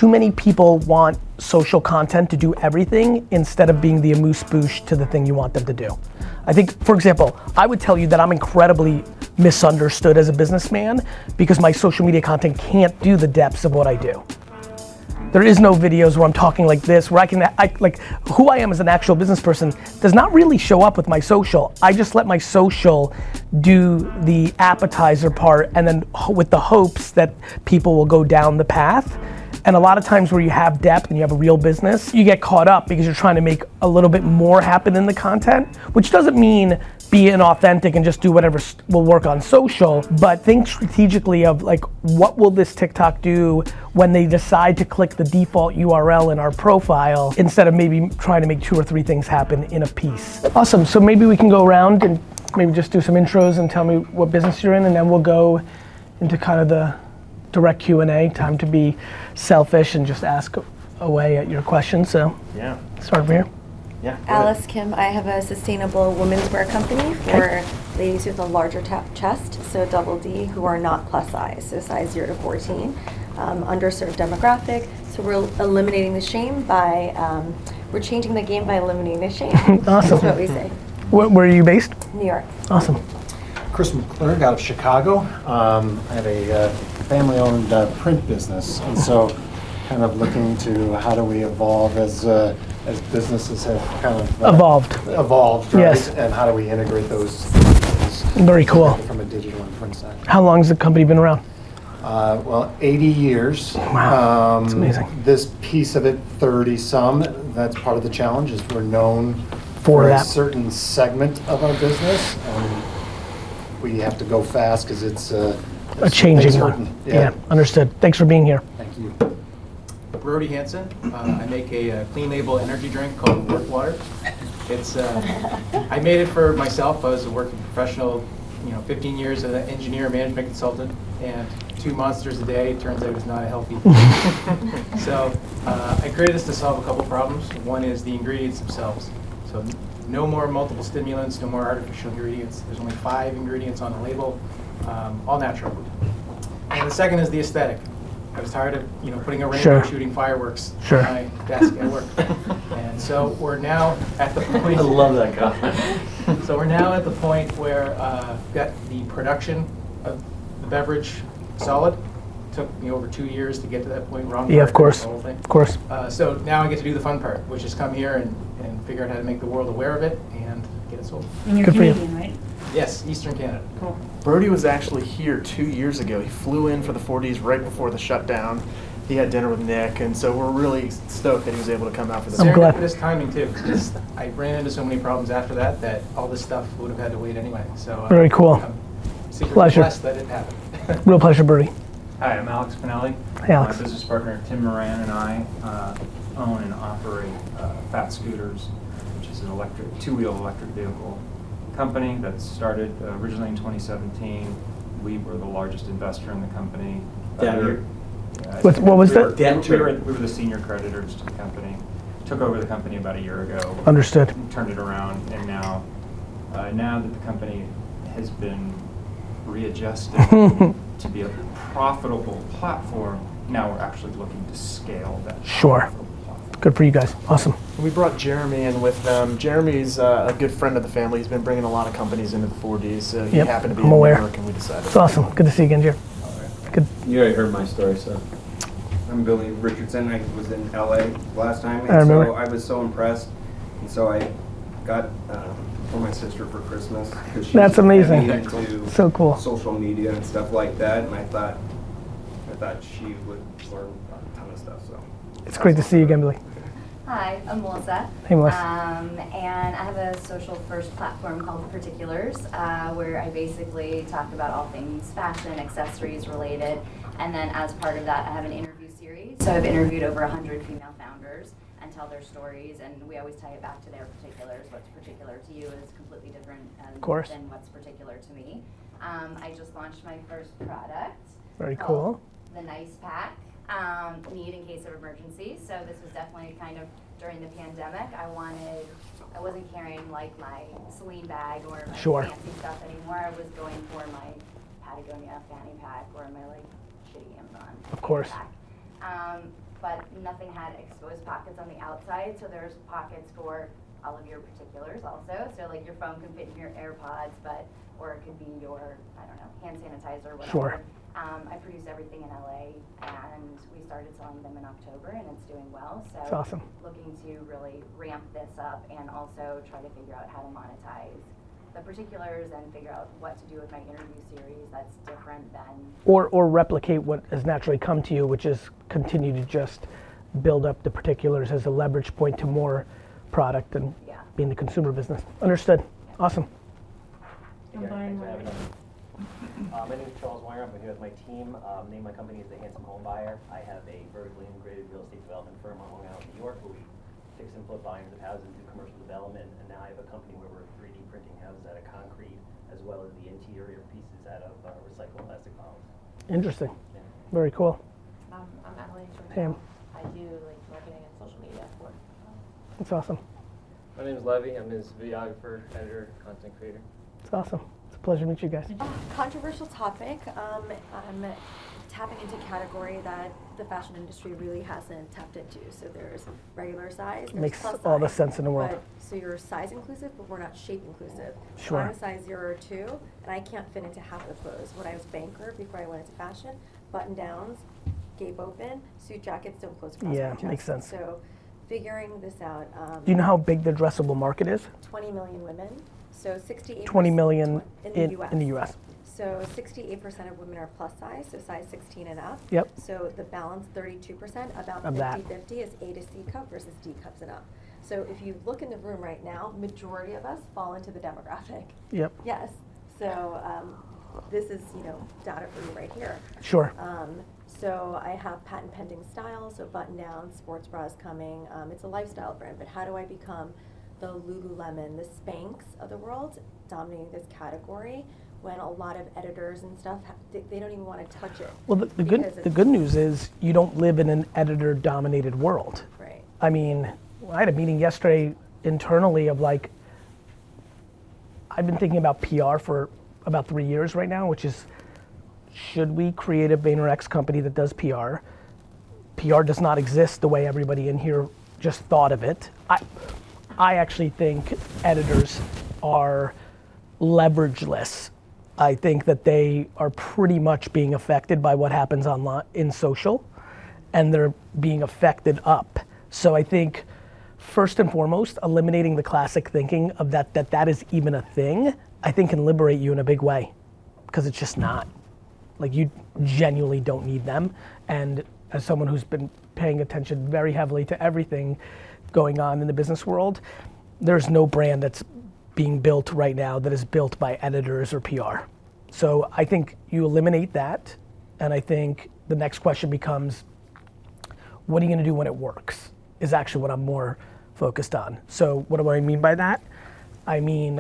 too many people want social content to do everything instead of being the amuse-bouche to the thing you want them to do. I think, for example, I would tell you that I'm incredibly misunderstood as a businessman because my social media content can't do the depths of what I do. There is no videos where I'm talking like this, where like who I am as an actual business person does not really show up with my social. I just let my social do the appetizer part, and then with the hopes that people will go down the path. And a lot of times where you have depth and you have a real business, you get caught up because you're trying to make a little bit more happen in the content, which doesn't mean be inauthentic and just do whatever will work on social, but think strategically of like, what will this TikTok do when they decide to click the default URL in our profile instead of maybe trying to make 2 or 3 things happen in a piece. Awesome, so maybe we can go around and maybe just do some intros and tell me what business you're in, and then we'll go into kind of the direct Q&A, time to be selfish and just ask away at your questions. So yeah, start over here. Yeah. Alice Kim, I have a sustainable women's wear company for ladies with a larger chest, so double D, who are not plus size, so size 0 to 14, underserved demographic. So we're eliminating the shame by, we're changing the game by eliminating the shame. Awesome. That's what we say. Where are you based? New York. Awesome. Chris McClurg out of Chicago. I have a family-owned print business, and so kind of looking to how do we evolve as businesses have kind of evolved, right? Yes. And how do we integrate those Very cool. from a digital and print side. How long has the company been around? Well, 80 years. Wow, that's amazing. This piece of it, 30 some. That's part of the challenge, is we're known For a that. certain segment of our business, and we have to go fast because it's A changing one. Yeah, understood. Thanks for being here. Thank you. Brody Hansen. I make a clean label energy drink called Work Water. It's I made it for myself. I was a working professional, 15 years as an engineer, management consultant, and 2 monsters a day. It turns out it's not a healthy thing. So I created this to solve a couple problems. One is the ingredients themselves. So no more multiple stimulants, no more artificial ingredients. There's only 5 ingredients on the label, all natural. And the second is the aesthetic. I was tired of putting a rainbow shooting fireworks on my desk at work. And so we're now at the point. I love that comment. So we're now at the point where we've got the production of the beverage solid. Took me over 2 years to get to that point. Yeah, of course. Of course. So now I get to do the fun part, which is come here and figure out how to make the world aware of it and get it sold. And you're Canadian, right? Yes, Eastern Canada. Cool. Brody was actually here 2 years ago. He flew in for the 40s right before the shutdown. He had dinner with Nick, and so we're really stoked that he was able to come out for this. I'm glad. Serendipitous timing too. I ran into so many problems after that all this stuff would have had to wait anyway. So Very cool. I'm secretly Pleasure. blessed that it happened. Real pleasure, Brody. Hi, I'm Alex Pinelli. Hey, Alex. My business partner Tim Moran and I own and operate Fat Scooters, which is an two-wheel electric vehicle company that started originally in 2017. We were the largest investor in the company. What was that? We were the senior creditors to the company. Took over the company about a year ago. Understood. Turned it around, and now that the company has been readjusted to be a profitable platform, now we're actually looking to scale that. Sure. Good for you guys. Awesome. We brought Jeremy in with them. Jeremy's a good friend of the family. He's been bringing a lot of companies into the 40s, so he happened to be in New York, and we decided. It's awesome. Good to see you again, Jer. Good. You already heard my story, so. I'm Billy Richardson. I was in LA last time, and I remember. so I was so impressed, and so I got for my sister for Christmas. That's amazing. Into So cool. social media and stuff like that, and I thought she would learn a ton of stuff. So. It's great to see you again, Billy. Hi, I'm Melissa. Hey, Melissa. And I have a social first platform called Particulars, where I basically talk about all things fashion, accessories related. And then as part of that, I have an interview series. So I've interviewed over 100 female founders and tell their stories, and we always tie it back to their particulars. What's particular to you is completely different than what's particular to me. I just launched my first product. Very cool. The Nice Pack. Need in case of emergency. So this was definitely kind of during the pandemic. I wasn't carrying like my Celine bag or my fancy stuff anymore. I was going for my Patagonia fanny pack or my like shitty Amazon Of course. pack. but nothing had exposed pockets on the outside. So there's pockets for all of your particulars also. So like your phone can fit in your AirPods, or it could be your, I don't know, hand sanitizer, whatever. Sure. I produce everything in LA, and we started selling them in October, and it's doing well. So That's awesome. looking to really ramp this up and also try to figure out how to monetize the particulars and figure out what to do with my interview series that's different than... Or replicate what has naturally come to you, which is continue to just build up the particulars as a leverage point to more product and be in the consumer business. Understood. Yeah. Awesome. Hey guys, thanks for having me. My name is Charles Weyer. I'm here with my team. Name of my company is The Handsome Home Buyer. I have a vertically integrated real estate development firm on Long Island, New York, where we fix and flip volumes of houses, do commercial development, and now I have a company where we're 3D printing houses out of concrete, as well as the interior pieces out of recycled plastic bottles. Interesting. Yeah. Very cool. I'm Emily. Pam. I do like marketing and social media for. That's awesome. My name is Levy. I'm his videographer, editor, content creator. It's awesome. It's a pleasure to meet you guys. Controversial topic. I'm tapping into a category that the fashion industry really hasn't tapped into. So there's regular size, there's Makes plus all the size, sense in the world. So you're size inclusive, but we're not shape inclusive. Sure. So I'm a size 0 or 2, and I can't fit into half the clothes. When I was banker, before I went into fashion, button downs, gape open, suit jackets don't close across Yeah, my chest. makes sense. So figuring this out. Do you know how big the addressable market is? 20 million women. So 68% 20 million in the US. In the US. So 68% of women are plus size, so size 16 and up. Yep. So the balance, 32%, about Of that. 50-50 is A to C cup versus D cups and up. So if you look in the room right now, majority of us fall into the demographic. Yep. Yes. So this is, data for you right here. Sure. So I have patent pending styles, so button down, sports bras coming. It's a lifestyle brand, but how do I become the Lululemon, the Spanx of the world, dominating this category when a lot of editors and stuff, they don't even want to touch it? Well, the good news is you don't live in an editor-dominated world. Right. I mean, I had a meeting yesterday internally of like, I've been thinking about PR for about 3 years right now, which is, should we create a VaynerX company that does PR? PR does not exist the way everybody in here just thought of it. I actually think editors are leverageless. I think that they are pretty much being affected by what happens online in social, and they're being affected up. So I think first and foremost, eliminating the classic thinking of that is even a thing, I think can liberate you in a big way, because it's just not. Like, you genuinely don't need them. And as someone who's been paying attention very heavily to everything going on in the business world, there's no brand that's being built right now that is built by editors or PR. So I think you eliminate that, and I think the next question becomes, what are you gonna do when it works, is actually what I'm more focused on. So what do I mean by that? I mean,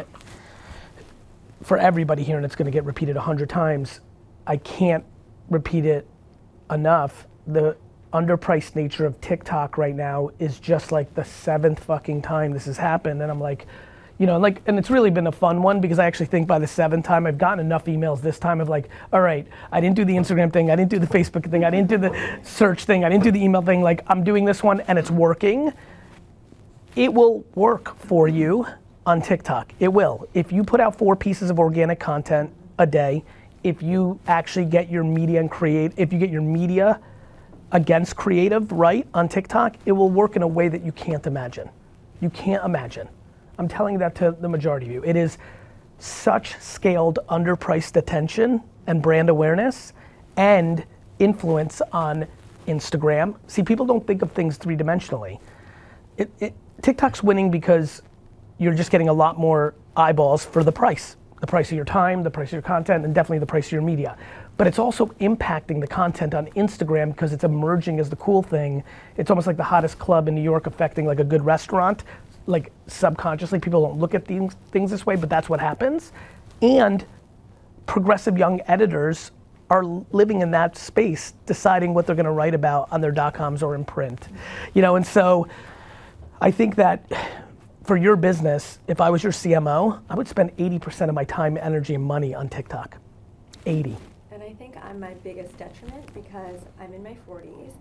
for everybody here, and it's gonna get repeated 100 times, I can't repeat it enough. The underpriced nature of TikTok right now is just like the 7th fucking time this has happened, and I'm like, and it's really been a fun one, because I actually think by the 7th time I've gotten enough emails this time of like, all right, I didn't do the Instagram thing, I didn't do the Facebook thing, I didn't do the search thing, I didn't do the email thing, like I'm doing this one and it's working. It will work for you on TikTok. It will. If you put out 4 pieces of organic content a day, if you actually get your media if you get your media against creative right on TikTok, it will work in a way that you can't imagine. You can't imagine. I'm telling you that to the majority of you. It is such scaled, underpriced attention and brand awareness and influence on Instagram. See, people don't think of things 3-dimensionally. TikTok's winning because you're just getting a lot more eyeballs for the price. The price of your time, the price of your content, and definitely the price of your media. But it's also impacting the content on Instagram because it's emerging as the cool thing. It's almost like the hottest club in New York affecting like a good restaurant. Like subconsciously, people don't look at things this way, but that's what happens. And progressive young editors are living in that space, deciding what they're gonna write about on their .coms or in print. And so I think that for your business, if I was your CMO, I would spend 80% of my time, energy, and money on TikTok. 80. And I think I'm my biggest detriment because I'm in my 40s.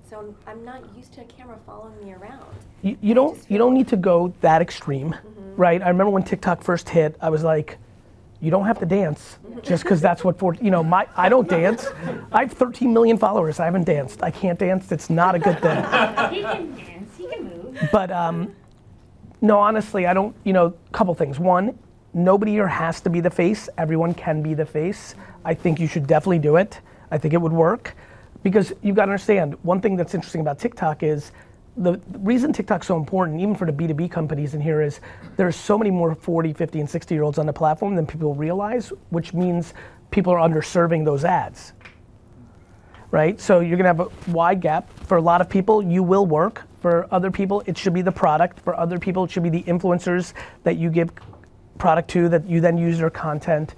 So I'm not used to a camera following me around. You don't need to go that extreme, right? I remember when TikTok first hit, I was like, you don't have to dance just because that's what I don't dance. I have 13 million followers. I haven't danced. I can't dance. It's not a good thing. He can dance. He can move. But no, honestly, I don't. Couple things. One, nobody here has to be the face. Everyone can be the face. I think you should definitely do it. I think it would work. Because you've got to understand, one thing that's interesting about TikTok is the reason TikTok's so important, even for the B2B companies in here, is there's so many more 40, 50, and 60-year-olds on the platform than people realize, which means people are underserving those ads, right? So you're gonna have a wide gap. For a lot of people, you will work. For other people, it should be the product. For other people, it should be the influencers that you give product to, that you then use their content.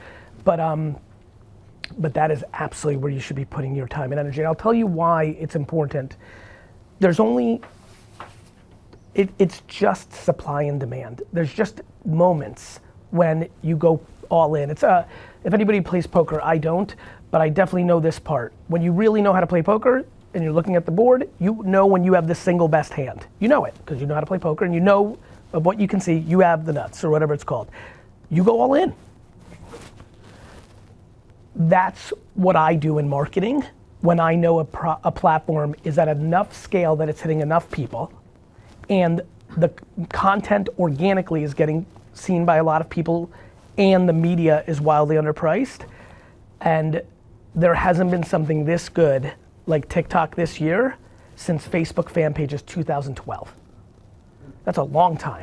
But that is absolutely where you should be putting your time and energy. And I'll tell you why it's important. There's only, it's just supply and demand. There's just moments when you go all in. It's if anybody plays poker, I don't, but I definitely know this part. When you really know how to play poker and you're looking at the board, you know when you have the single best hand. You know it, because you know how to play poker and you know of what you can see, you have the nuts or whatever it's called. You go all in. That's what I do in marketing when I know a platform is at enough scale that it's hitting enough people and the content organically is getting seen by a lot of people and the media is wildly underpriced, and there hasn't been something this good like TikTok this year since Facebook fan pages 2012. That's a long time.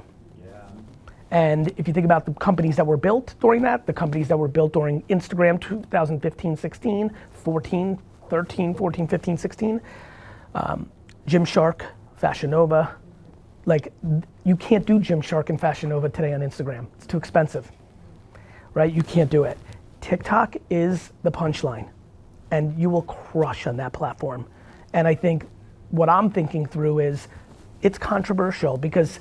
And if you think about the companies that were built during that, the companies that were built during Instagram 2015, 16, 14, 13, 14, 15, 16, Gymshark, Fashion Nova, like you can't do Gymshark and Fashion Nova today on Instagram. It's too expensive, right? You can't do it. TikTok is the punchline and you will crush on that platform. And I think what I'm thinking through is it's controversial because,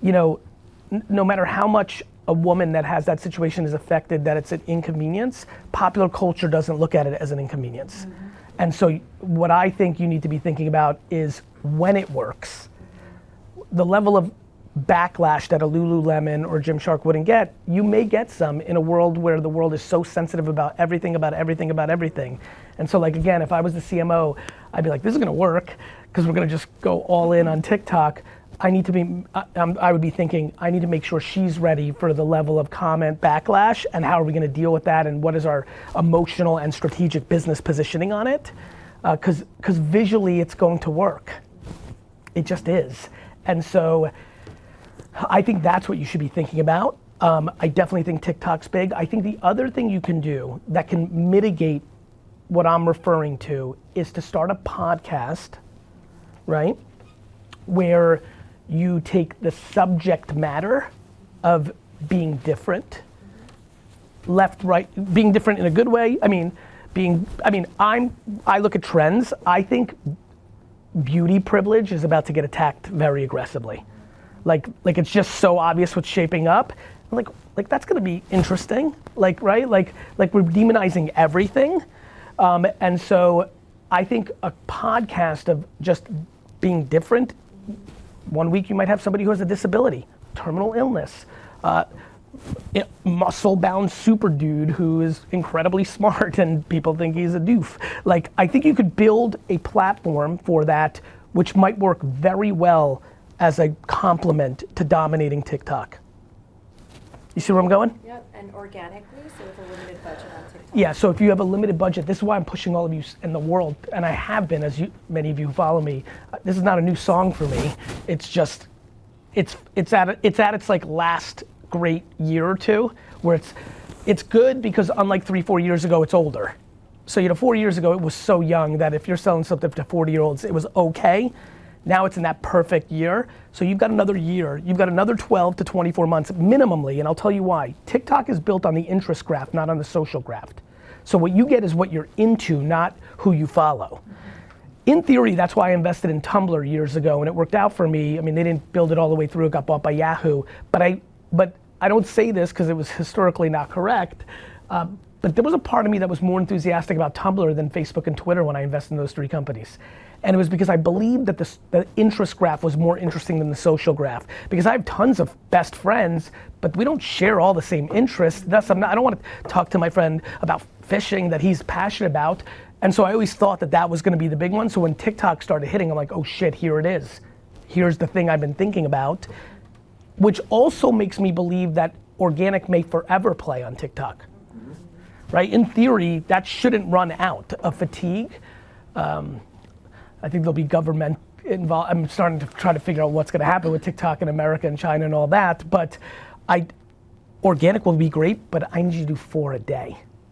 no matter how much a woman that has that situation is affected, that it's an inconvenience, popular culture doesn't look at it as an inconvenience. And so what I think you need to be thinking about is when it works, the level of backlash that a Lululemon or Gymshark wouldn't get, you may get some in a world where the world is so sensitive about everything. And so again, if I was the CMO, I'd be like, this is gonna work because we're gonna just go all in on TikTok. I would be thinking, I need to make sure she's ready for the level of comment backlash and how are we gonna deal with that and what is our emotional and strategic business positioning on it? Because visually it's going to work. It just is. And so I think that's what you should be thinking about. I definitely think TikTok's big. I think the other thing you can do that can mitigate what I'm referring to is to start a podcast, right? Where you take the subject matter of being different, left, right, being different in a good way. I look at trends. I think beauty privilege is about to get attacked very aggressively. Like it's just so obvious what's shaping up. Like that's gonna be interesting. Right? Like we're demonizing everything. And so I think a podcast of just being different. One week you might have somebody who has a disability, terminal illness, muscle-bound super dude who is incredibly smart and people think he's a doof. I think you could build a platform for that which might work very well as a complement to dominating TikTok. You see where I'm going? Yep, and organically, so with a limited budget on TikTok. Yeah, so if you have a limited budget, this is why I'm pushing all of you in the world, and I have been, many of you who follow me. This is not a new song for me. It's just, it's at its last great year or two, where it's good because unlike 3-4 years ago, it's older. So 4 years ago, it was so young that if you're selling something to 40-year-olds, it was okay. Now it's in that perfect year. So you've got another year. You've got another 12 to 24 months minimally, and I'll tell you why. TikTok is built on the interest graph, not on the social graph. So what you get is what you're into, not who you follow. In theory, that's why I invested in Tumblr years ago, and it worked out for me. They didn't build it all the way through. It got bought by Yahoo. But I don't say this because it was historically not correct. But there was a part of me that was more enthusiastic about Tumblr than Facebook and Twitter when I invested in those 3 companies. And it was because I believed that the interest graph was more interesting than the social graph. Because I have tons of best friends, but we don't share all the same interests. I don't want to talk to my friend about fishing that he's passionate about. And so I always thought that was gonna be the big one. So when TikTok started hitting, I'm like, oh shit, here it is. Here's the thing I've been thinking about. Which also makes me believe that organic may forever play on TikTok. Right? In theory, that shouldn't run out of fatigue. I think there'll be government involved. I'm starting to try to figure out what's gonna happen with TikTok in America and China and all that, but organic will be great, but I need you to do 4 a day.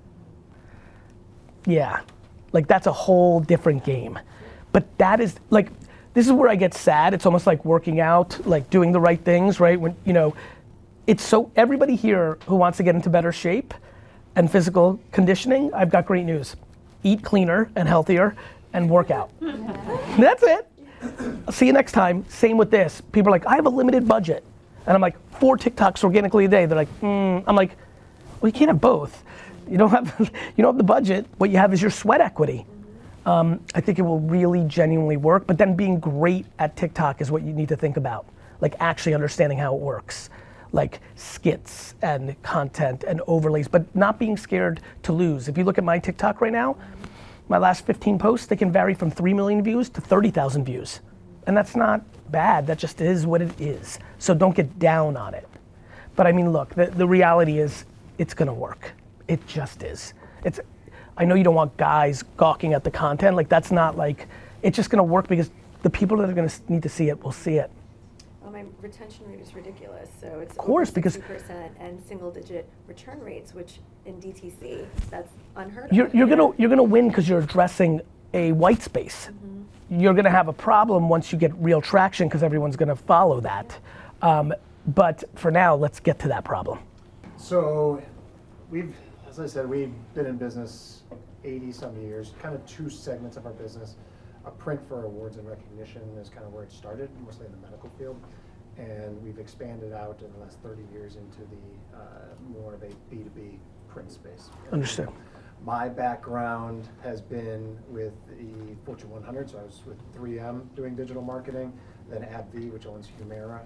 Yeah, like that's a whole different game. But that is, like, this is where I get sad. It's almost like working out, like doing the right things, right? When, it's so, everybody here who wants to get into better shape and physical conditioning, I've got great news. Eat cleaner and healthier and work out. That's it. I'll see you next time. Same with this. People are like, I have a limited budget. And I'm like, 4 TikToks organically a day. They're like, I'm like, well, you can't have both. You don't have the budget. What you have is your sweat equity. I think it will really genuinely work, but then being great at TikTok is what you need to think about. Like actually understanding how it works. Like skits and content and overlays, but not being scared to lose. If you look at my TikTok right now, my last 15 posts, they can vary from 3 million views to 30,000 views. And that's not bad, that just is what it is. So don't get down on it. But I mean, look, the reality is it's gonna work. It just is. I know you don't want guys gawking at the content, like that's not like, it's just gonna work because the people that are gonna need to see it will see it. Well, my retention rate is ridiculous, so it's of course, over 60% because and single-digit return rates, which in DTC, that's unheard of. You're gonna win because you're addressing a white space. You're gonna have a problem once you get real traction because everyone's gonna follow that. But for now, let's get to that problem. So as I said, we've been in business 80 some years, kind of 2 segments of our business. A print for awards and recognition is kind of where it started, mostly in the medical field. And we've expanded out in the last 30 years into the more of a B2B print space. Understood. My background has been with the Fortune 100, so I was with 3M doing digital marketing, then AbbVie, which owns Humira,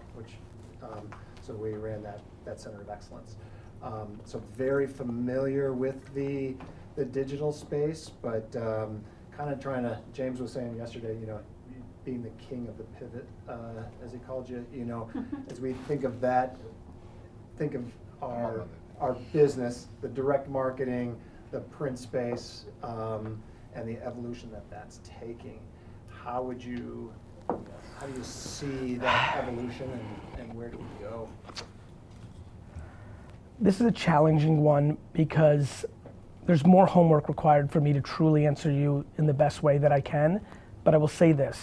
so we ran that center of excellence. So very familiar with the digital space, but kind of trying to, James was saying yesterday, being the king of the pivot, as he called you, as we think of that, think of our business, the direct marketing, the print space, and the evolution that's taking. How do you see that evolution and where do we go? This is a challenging one because there's more homework required for me to truly answer you in the best way that I can, but I will say this.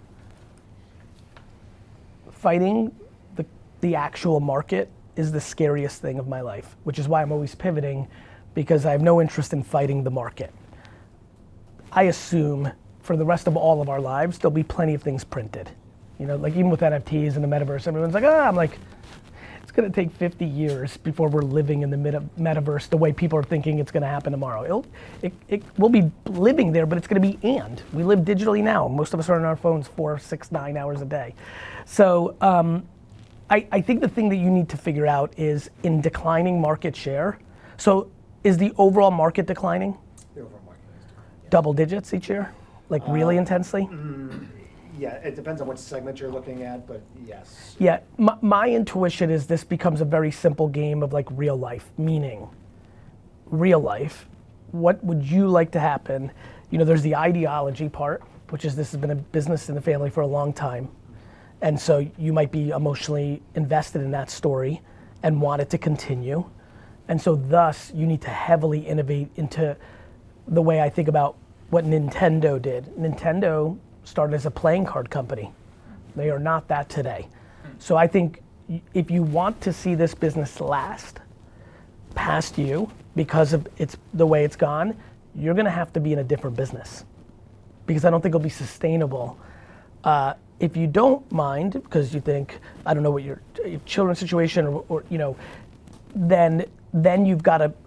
Fighting the actual market is the scariest thing of my life, which is why I'm always pivoting, because I have no interest in fighting the market. I assume for the rest of all of our lives, there'll be plenty of things printed. Like even with NFTs and the metaverse, everyone's like, I'm like, it's gonna take 50 years before we're living in the metaverse the way people are thinking it's gonna happen tomorrow. We'll be living there, but it's gonna be we live digitally now. Most of us are on our phones 4, 6, 9 hours a day. So I think the thing that you need to figure out is in declining market share. So is the overall market declining? The overall market is declining. Double digits each year? Like really intensely? Yeah, it depends on which segment you're looking at, but yes. Yeah, my intuition is this becomes a very simple game of like real life, meaning real life, what would you like to happen? There's the ideology part, which is this has been a business in the family for a long time. And so you might be emotionally invested in that story and want it to continue. And so thus you need to heavily innovate into the way I think about what Nintendo did. Nintendo started as a playing card company. They are not that today. So I think if you want to see this business last past you because of the way it's gone, you're gonna have to be in a different business because I don't think it'll be sustainable. If you don't mind, because you think, I don't know what your children's situation or then you've got to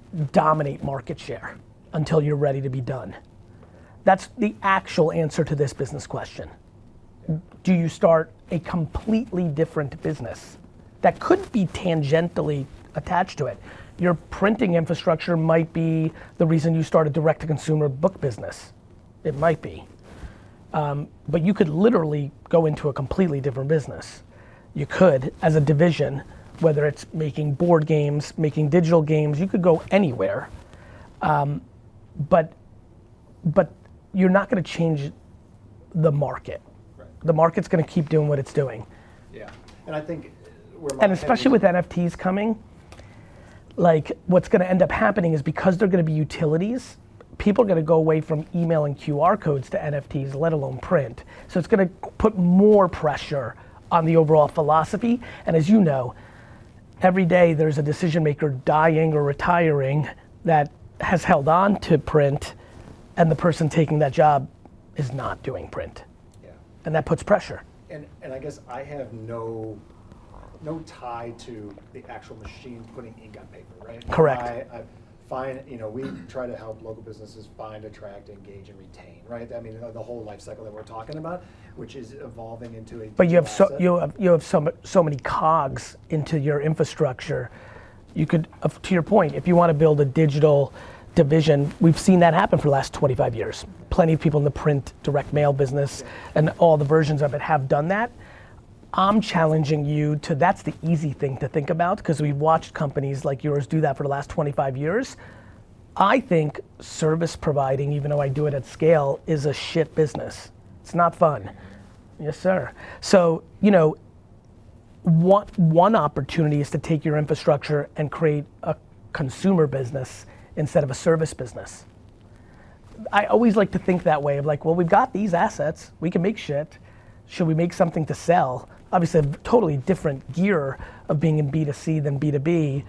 dominate market share until you're ready to be done? That's the actual answer to this business question. Do you start a completely different business that could be tangentially attached to it? Your printing infrastructure might be the reason you start a direct-to-consumer book business. It might be. But you could literally go into a completely different business. You could, as a division, whether it's making board games, making digital games, you could go anywhere. But you're not gonna change the market. Right. The market's gonna keep doing what it's doing. Yeah, and I think and especially with NFTs coming, like what's gonna end up happening is because they're gonna be utilities, people are gonna go away from email and QR codes to NFTs, let alone print. So it's gonna put more pressure on the overall philosophy. And as you know, every day there's a decision maker dying or retiring that has held on to print, and the person taking that job is not doing print. Yeah. And that puts pressure. And I guess I have no tie to the actual machine putting ink on paper, right? Correct. I find, we try to help local businesses find, attract, engage, and retain, right? I mean, the whole life cycle that we're talking about, which is evolving into a But you have digital you have so many cogs into your infrastructure. You could, to your point, if you want to build a digital division, we've seen that happen for the last 25 years. Plenty of people in the print direct mail business and all the versions of it have done that. I'm challenging you to, that's the easy thing to think about, because we've watched companies like yours do that for the last 25 years. I think service providing, even though I do it at scale, is a shit business. It's not fun. Yes, sir. So, one opportunity is to take your infrastructure and create a consumer business instead of a service business. I always like to think that way of like, well, we've got these assets, we can make shit. Should we make something to sell? Obviously, a totally different gear of being in B2C than B2B,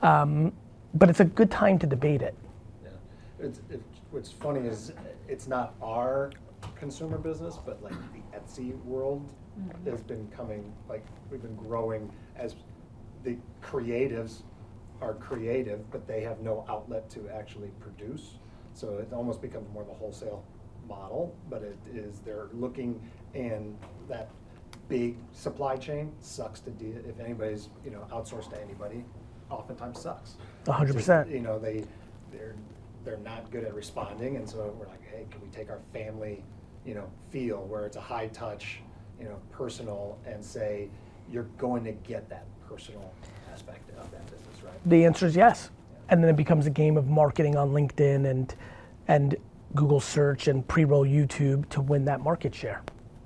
but it's a good time to debate it. Yeah. What's funny is it's not our consumer business, but like the Etsy world has been coming, like we've been growing as the creatives are creative, but they have no outlet to actually produce. So it almost becomes more of a wholesale model, but it is, they're looking, and that big supply chain sucks to deal. If anybody's outsourced to anybody, oftentimes sucks. 100%. They're not good at responding, and so we're like, hey, can we take our family feel where it's a high touch, personal, and say you're going to get that personal aspect of that business, right? The answer is yes. And then it becomes a game of marketing on LinkedIn and Google search and pre-roll YouTube to win that market share.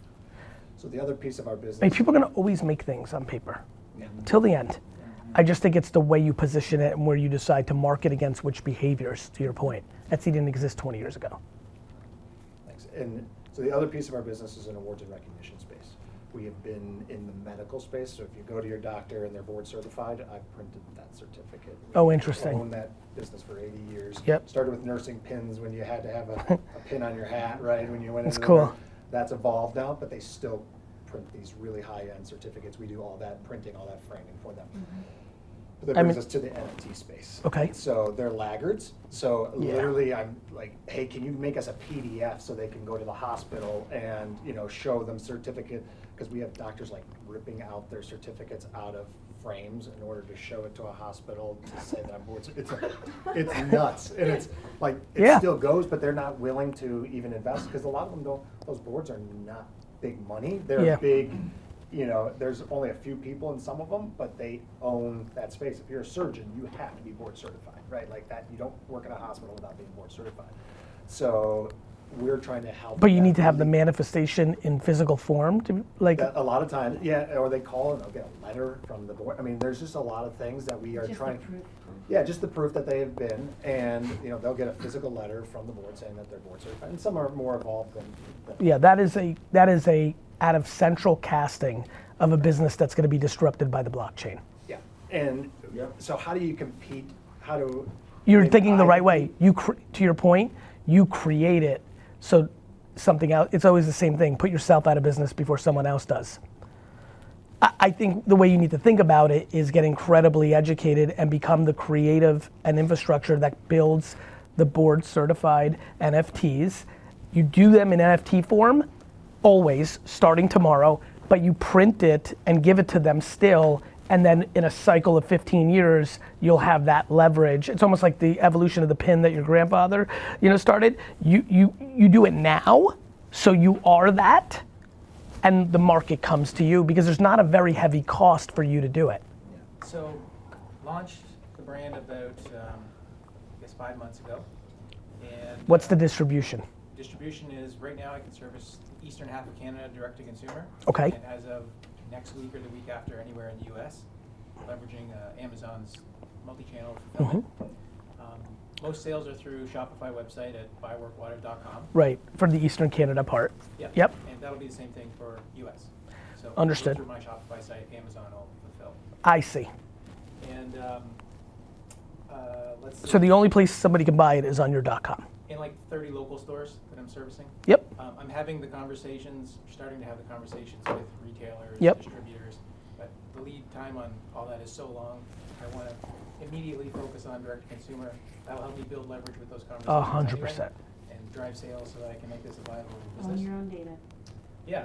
So the other piece of our business. Hey, people are gonna always make things on paper, till the end. I just think it's the way you position it and where you decide to market against which behaviors, to your point. Etsy didn't exist 20 years ago. Thanks. And so the other piece of our business is an awards and recognition space. We have been in the medical space, so if you go to your doctor and they're board certified, I've printed that certificate. Oh, interesting. I've owned that business for 80 years. Yep. Started with nursing pins when you had to have a pin on your hat, right? When you went into That's cool. That's evolved now, but they still print these really high-end certificates. We do all that printing, all that framing for them. But that brings us to the NFT space. Okay. So they're laggards. So literally I'm like, hey, can you make us a PDF so they can go to the hospital and show them certificate? Because we have doctors like ripping out their certificates out of frames in order to show it to a hospital to say that I'm board. It's nuts. And it's like, it still goes, but they're not willing to even invest because a lot of them don't, those boards are not big money. They're big, there's only a few people in some of them, but they own that space. If you're a surgeon, you have to be board certified, right? Like that, you don't work in a hospital without being board certified. So we're trying to help. But you need to have the manifestation in physical form to like. A lot of times, or they call and they'll get a letter from the board. I mean, there's just a lot of things that we are trying. Yeah, just the proof that they have been, and they'll get a physical letter from the board saying that they're board certified. And some are more evolved than. Yeah, that is a out of central casting of a business that's going to be disrupted by the blockchain. Yeah, and so how do you compete? You're thinking the right way. To your point, you create it. So something else, it's always the same thing. Put yourself out of business before someone else does. I think the way you need to think about it is get incredibly educated and become the creative and infrastructure that builds the board certified NFTs. You do them in NFT form, always, starting tomorrow, but you print it and give it to them still, and then in a cycle of 15 years, you'll have that leverage. It's almost like the evolution of the pin that your grandfather, started. You do it now, so you are that, and the market comes to you because there's not a very heavy cost for you to do it. Yeah. So, launched the brand about, I guess 5 months ago. And What's the distribution? Distribution is, right now I can service the eastern half of Canada direct to consumer. Okay. And as of next week or the week after, anywhere in the US, leveraging Amazon's multi-channel fulfillment. Most sales are through Shopify website at buyworkwater.com. Right, for the Eastern Canada part. Yeah. Yep. And that'll be the same thing for US. So Understood. Through my Shopify site, Amazon will fulfill. I see. And let's see. So the only place somebody can buy it is on your .com. In like 30 local stores that I'm servicing. Yep. I'm having the conversations, starting to have the conversations with retailers, Yep. distributors, but the lead time on all that is so long. I want to immediately focus on direct to consumer. That'll help me build leverage with those conversations. 100%. Anyway, and drive sales so that I can make this a viable business. Own your own data. Yeah.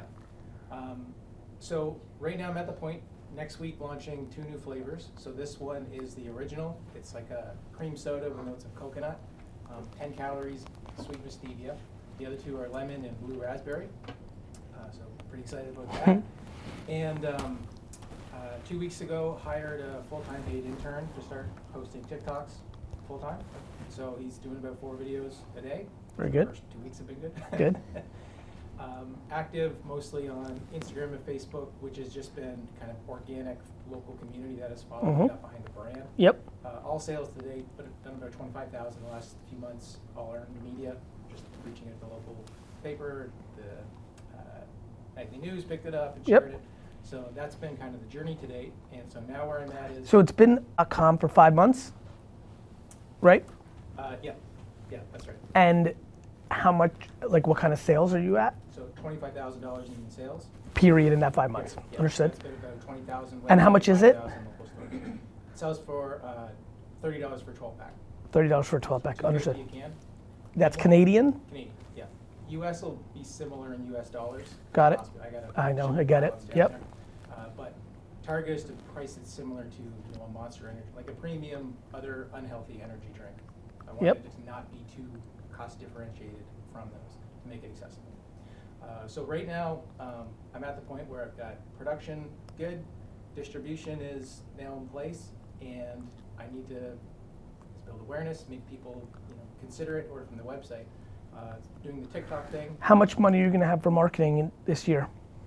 So right now I'm at the point, next week launching 2 new flavors. So this one is the original. It's like a cream soda with notes of coconut, 10 calories, sweet with stevia. The other 2 are lemon and blue raspberry. So pretty excited about that. And 2 weeks ago, hired a full-time paid intern to start posting TikToks full-time. So he's doing about 4 videos a day. Very good. First 2 weeks have been good. Good. Active mostly on Instagram and Facebook, which has just been kind of organic local community that has followed me up behind the brand. Yep. All sales to date, but I've done about 25,000 in the last few months, all earned media, just reaching at the local paper, the nightly news picked it up and Yep. shared it. So that's been kind of the journey to date. And so now where I'm at is... So it's been a .com for 5 months, right? Yeah, that's right. And how much, like what kind of sales are you at? So $25,000 in sales. Period in that 5 months. Yeah, Understood. It's been about 20,000. And how much is it? 5,000 local stores. It sells for $30 for a 12-pack. $30 for a 12-pack. So Understood. you can. That's Canadian? Canadian, yeah. US will be similar in US dollars. Got it. I know, I get it. Yep. But target is to price it similar to a Monster Energy, like a premium, other unhealthy energy drink. I want Yep. it to not be too cost differentiated from those to make it accessible. So right now, I'm at the point where I've got production good, distribution is now in place, and I need to build awareness, make people consider it, order from the website. Doing the TikTok thing. How much money are you going to have for marketing this year?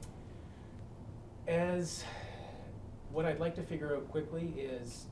As what I'd like to figure out quickly is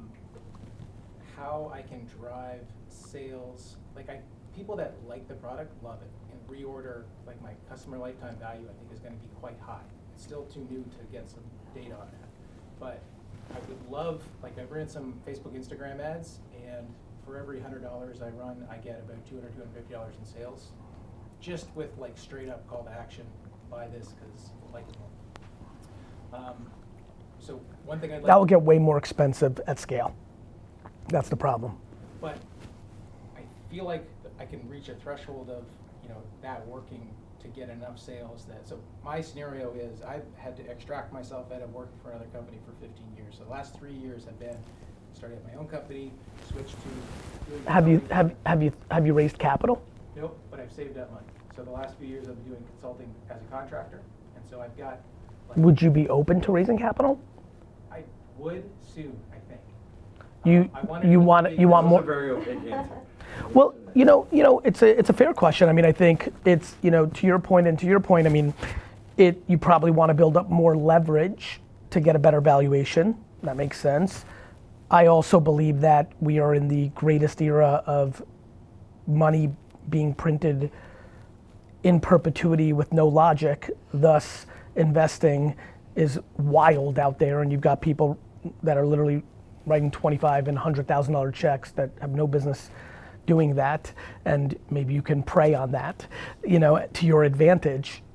how I can drive sales. People that like the product love it and reorder. Like my customer lifetime value, I think is going to be quite high. It's still too new to get some data on that, but I would love. I've ran some Facebook, Instagram ads, and for every $100 I run, I get about $200, $250 in sales, just with straight up call to action. Buy this because you'll like it more. So one thing I'd like. That will get way more expensive at scale. That's the problem. But I feel like I can reach a threshold of that working to get enough sales that. So my scenario is I've had to extract myself out of working for another company for 15 years. So the last 3 years have been started my own company, switched to doing Have you raised capital? Nope, but I've saved up money. So the last few years I've been doing consulting as a contractor, and so I've got. Would you be open to raising capital? I would soon, I think. You want more. Very opaque answer. Well, it's a fair question. I mean, I think it's to your point and to your point. I mean, you probably want to build up more leverage to get a better valuation. That makes sense. I also believe that we are in the greatest era of money being printed in perpetuity with no logic. Thus, investing is wild out there, and you've got people that are literally writing $25,000 and $100,000 checks that have no business doing that, and maybe you can prey on that, to your advantage.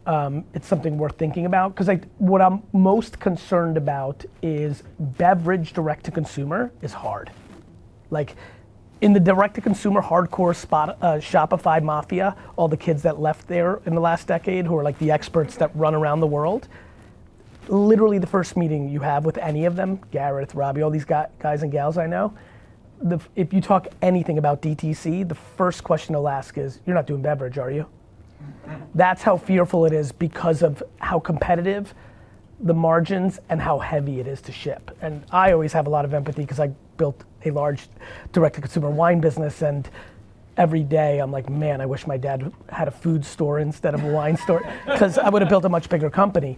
it's something worth thinking about. Because what I'm most concerned about is beverage direct to consumer is hard. Like in the direct to consumer hardcore Shopify mafia, all the kids that left there in the last decade who are like the experts that run around the world, literally the first meeting you have with any of them, Gareth, Robbie, all these guys and gals I know, if you talk anything about DTC, the first question they'll ask is, you're not doing beverage, are you? That's how fearful it is because of how competitive the margins and how heavy it is to ship. And I always have a lot of empathy because I built a large direct-to-consumer wine business, and every day I'm like, man, I wish my dad had a food store instead of a wine store, because I would have built a much bigger company.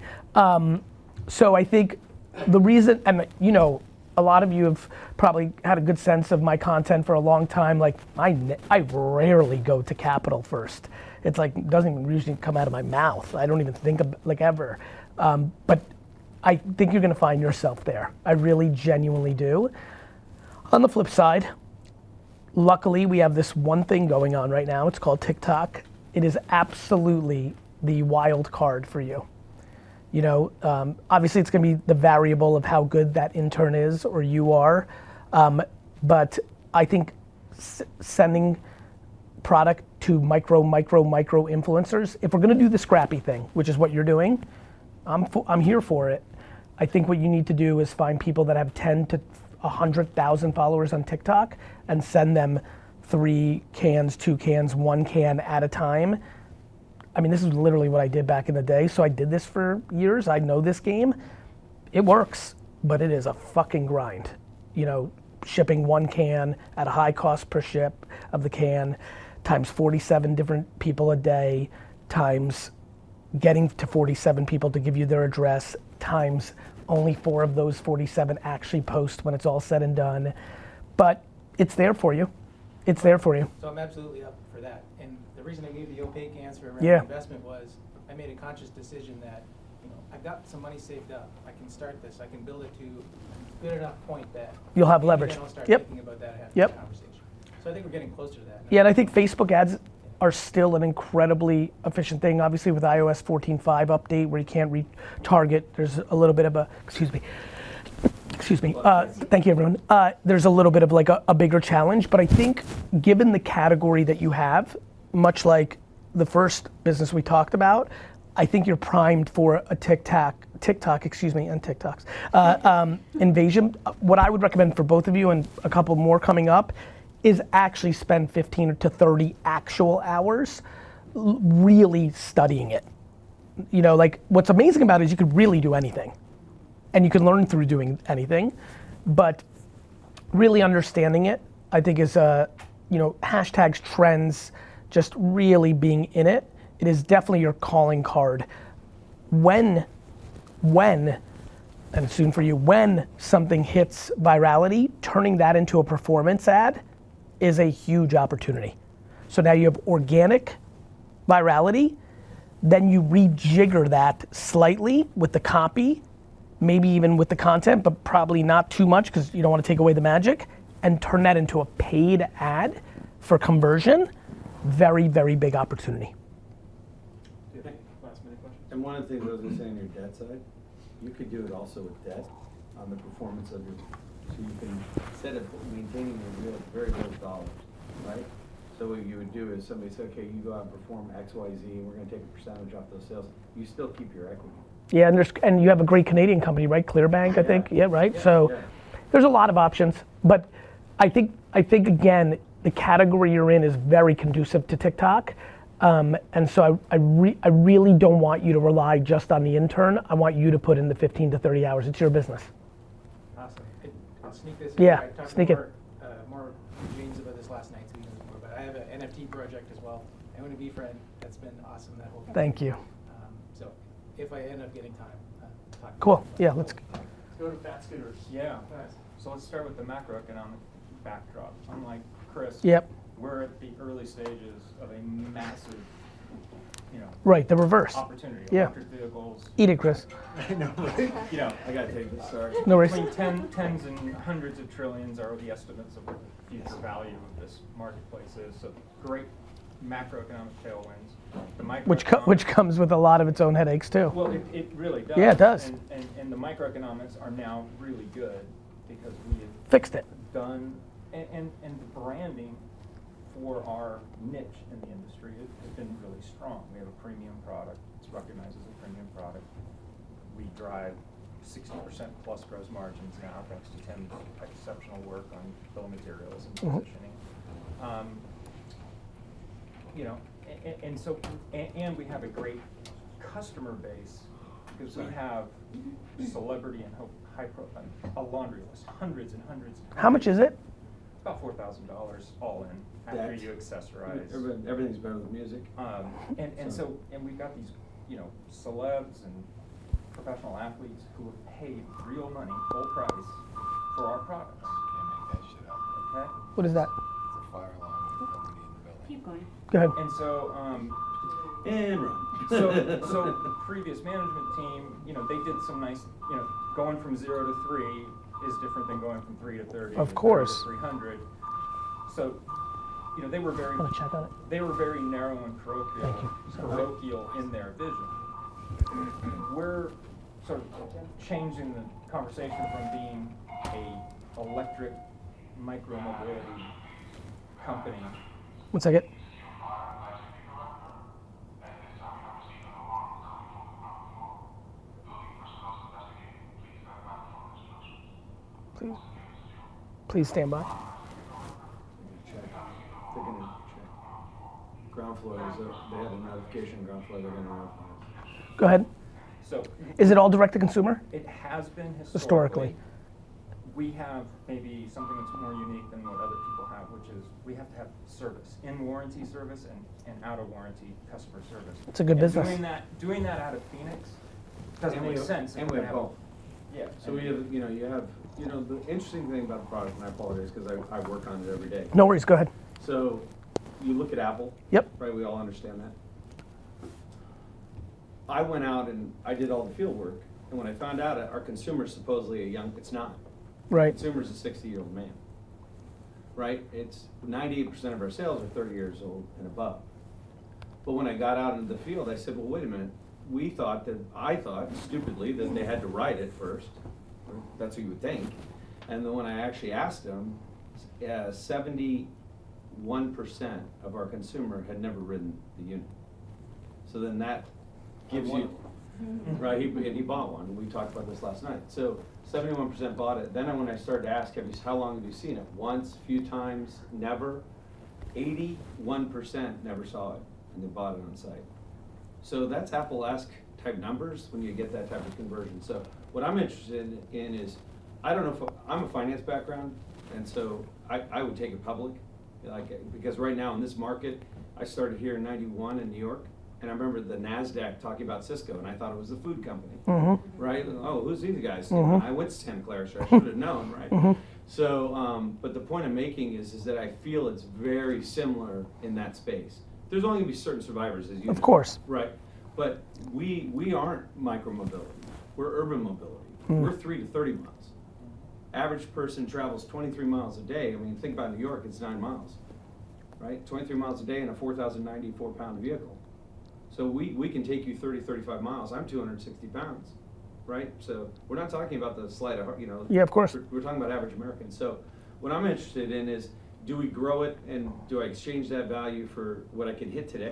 So I think the reason, and you know, a lot of you have probably had a good sense of my content for a long time. Like I rarely go to capital first. It's like, it doesn't even usually come out of my mouth. I don't even think of like ever. But I think you're gonna find yourself there. I really genuinely do. On the flip side, luckily we have this one thing going on right now. It's called TikTok. It is absolutely the wild card for you. You know, obviously it's gonna be the variable of how good that intern is or you are. But I think sending product to micro influencers, if we're gonna do the scrappy thing, which is what you're doing, I'm here for it. I think what you need to do is find people that have 10 to 100,000 followers on TikTok and send them 3 cans, 2 cans, 1 can at a time. I mean, this is literally what I did back in the day. So I did this for years. I know this game. It works, but it is a fucking grind. You know, shipping 1 can at a high cost per ship of the can, times 47 different people a day, times getting to 47 people to give you their address, times only 4 of those 47 actually post when it's all said and done. But it's there for you. It's there for you. So I'm absolutely up for that. And the reason I gave the opaque answer around Yeah. investment was I made a conscious decision that, you know, I've got some money saved up. I can start this. I can build it to a good enough point that You'll have maybe leverage. Then I'll start Yep. thinking about that after Yep. the conversation. So I think we're getting closer to that. Yeah, and I think Facebook ads are still an incredibly efficient thing. Obviously with iOS 14.5 update where you can't retarget, there's a little bit of a, excuse me, thank you everyone. There's a little bit of like a bigger challenge, but I think given the category that you have, much like the first business we talked about, I think you're primed for a TikTok, and TikToks, invasion. What I would recommend for both of you and a couple more coming up is actually spend 15 to 30 actual hours really studying it. You know, like what's amazing about it is you could really do anything. And you can learn through doing anything, but really understanding it, I think is, you know, hashtags, trends, just really being in it. It is definitely your calling card. When, and soon for you, when something hits virality, turning that into a performance ad is a huge opportunity. So now you have organic virality, then you rejigger that slightly with the copy, maybe even with the content, but probably not too much because you don't want to take away the magic, and turn that into a paid ad for conversion. Very, very big opportunity. Do you think? Last minute question? And one of the things I was going to say on your debt side, you could do it also with debt on the performance of your, so you can, instead of maintaining your real, very low dollars, right? So what you would do is somebody said, okay, you go out and perform X, Y, Z, and we're going to take a percentage off those sales. You still keep your equity. Yeah, and you have a great Canadian company, right? Clearbank, I think. Yeah, right. Yeah, so there's a lot of options, but I think again, the category you're in is very conducive to TikTok, and so I really don't want you to rely just on the intern. I want you to put in the 15 to 30 hours. It's your business. Awesome. I'll sneak this. Yeah, I talked sneak it. More with James about this last night, so he knows more. But I have an NFT project as well. I want to be friend. That's been awesome. That whole. Thank you. So if I end up getting time, talk. Cool. Yeah, let's go to fat scooters. Yeah. So let's start with the macroeconomic backdrop. Unlike Chris, Yep. we're at the early stages of a massive, you know, right, the reverse opportunity. Yeah. Electric vehicles. Eat it, Chris. I know. You know, I gotta take this. Sorry. No worries. Between tens and hundreds of trillions are the estimates of what the future value of this marketplace is. So great macroeconomic tailwinds. The Which comes with a lot of its own headaches too. Well, it really does. Yeah, it does. And the microeconomics are now really good because we have Fixed it. done, and the branding for our niche in the industry has been really strong. We have a premium product. It's recognized as a premium product. We drive 60% plus gross margins now, thanks to Tim's exceptional work on bill of materials and positioning. You know, and so we have a great customer base because we have celebrity and high profile, a laundry list, hundreds and hundreds. How much is it? About $4,000 all in after you accessorize. Everything's better with music. And we've got these, you know, celebs and professional athletes who have paid real money, full price, for our products. Can't make that shit up. Okay. What is that? It's a fire alarm with nobody in the building. Keep going. Go ahead. And so, And run. so the previous management team, you know, they did some nice, you know, going from 0 to 3 is different than going from 3 to 30. Of and 30 course. to 300. So, you know, they were very. Want to check on it? They were very narrow and Thank you. parochial in their vision. We're sort of changing the conversation from being a electric micromobility company. 1 second. Please stand by. Check. They're gonna check. Ground floor they had a notification, ground floor, they're gonna notify. Go ahead. So, Is it all direct to consumer? it has been Historically. We have maybe something that's more unique than what other people have, which is we have to have service, in-warranty service and out-of-warranty customer service. It's a good And business. Doing that out of Phoenix doesn't make sense. And we have both. Yeah. So we have, the interesting thing about the product, and I apologize because I work on it every day. No worries. Go ahead. So you look at Apple. Yep. Right, we all understand that. I went out and I did all the field work, and when I found out our consumer is supposedly it's not. Right. Consumer's a 60-year-old man. Right? It's 98% of our sales are 30 years old and above. But when I got out into the field, I said, well, wait a minute. I thought, stupidly, that they had to write it first. That's what you would think. And then when I actually asked them, 71% of our consumer had never ridden the unit. So then that gives you, right, he bought one. We talked about this last night. So 71% bought it. Then when I started to ask, how long have you seen it? Once, few times, never. 81% never saw it, and they bought it on site. So that's Apple-esque type numbers when you get that type of conversion. So what I'm interested in is, I don't know if I'm a finance background, and so I would take it public, because right now in this market, I started here in '91 in New York, and I remember the NASDAQ talking about Cisco, and I thought it was a food company, right? Oh, who's these guys? I went to Santa Clara, so I should have known, right? So, but the point I'm making is that I feel it's very similar in that space. There's only going to be certain survivors, as you know. Of course. Right. But we aren't micromobility. We're urban mobility. We're 3 to 30 miles. Average person travels 23 miles a day. I mean, think about New York, it's 9 miles, right? 23 miles a day in a 4,094-pound vehicle. So we can take you 30, 35 miles. I'm 260 pounds, right? So we're not talking about the slight, Yeah, of course. We're talking about average Americans. So what I'm interested in is, do we grow it, and do I exchange that value for what I can hit today?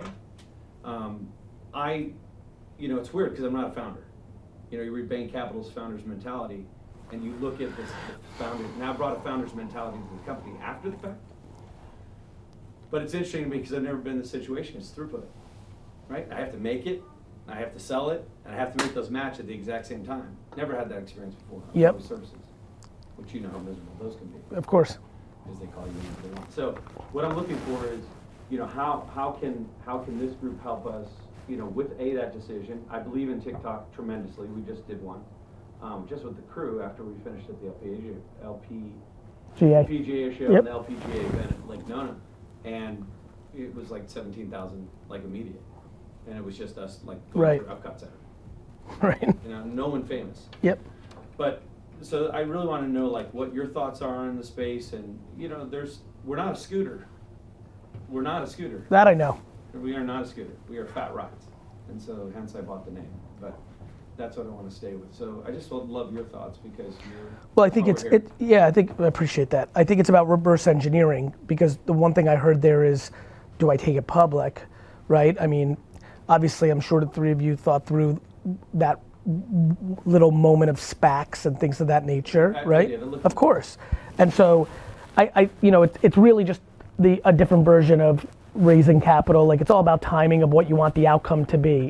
It's weird because I'm not a founder. You read Bain Capital's founder's mentality, and you look at this founder. Now I brought a founder's mentality to the company after the fact. But it's interesting to me because I've never been in this situation. It's throughput, right? I have to make it, I have to sell it, and I have to make those match at the exact same time. Never had that experience before. Yep. Services, which you know how miserable those can be. Of course. As they call you if they want. So what I'm looking for is, how can this group help us, with that decision? I believe in TikTok tremendously. We just did one, just with the crew after we finished at the LPGA show and the LPGA event at Lake Nona, and it was like 17,000 immediate, and it was just us going through Epcot Center. Right. No one famous. Yep. But so I really want to know what your thoughts are in the space, and we're not a scooter. We're not a scooter. That I know. We are not a scooter. We are fat rides. And so hence I bought the name. But that's what I want to stay with. So I just would love your thoughts because you're. Well, I think I appreciate that. I think it's about reverse engineering because the one thing I heard there is, do I take it public, right? I mean, obviously I'm sure the three of you thought through that little moment of SPACs and things of that nature, right? Of course. And so it's really just a different version of raising capital. Like it's all about timing of what you want the outcome to be.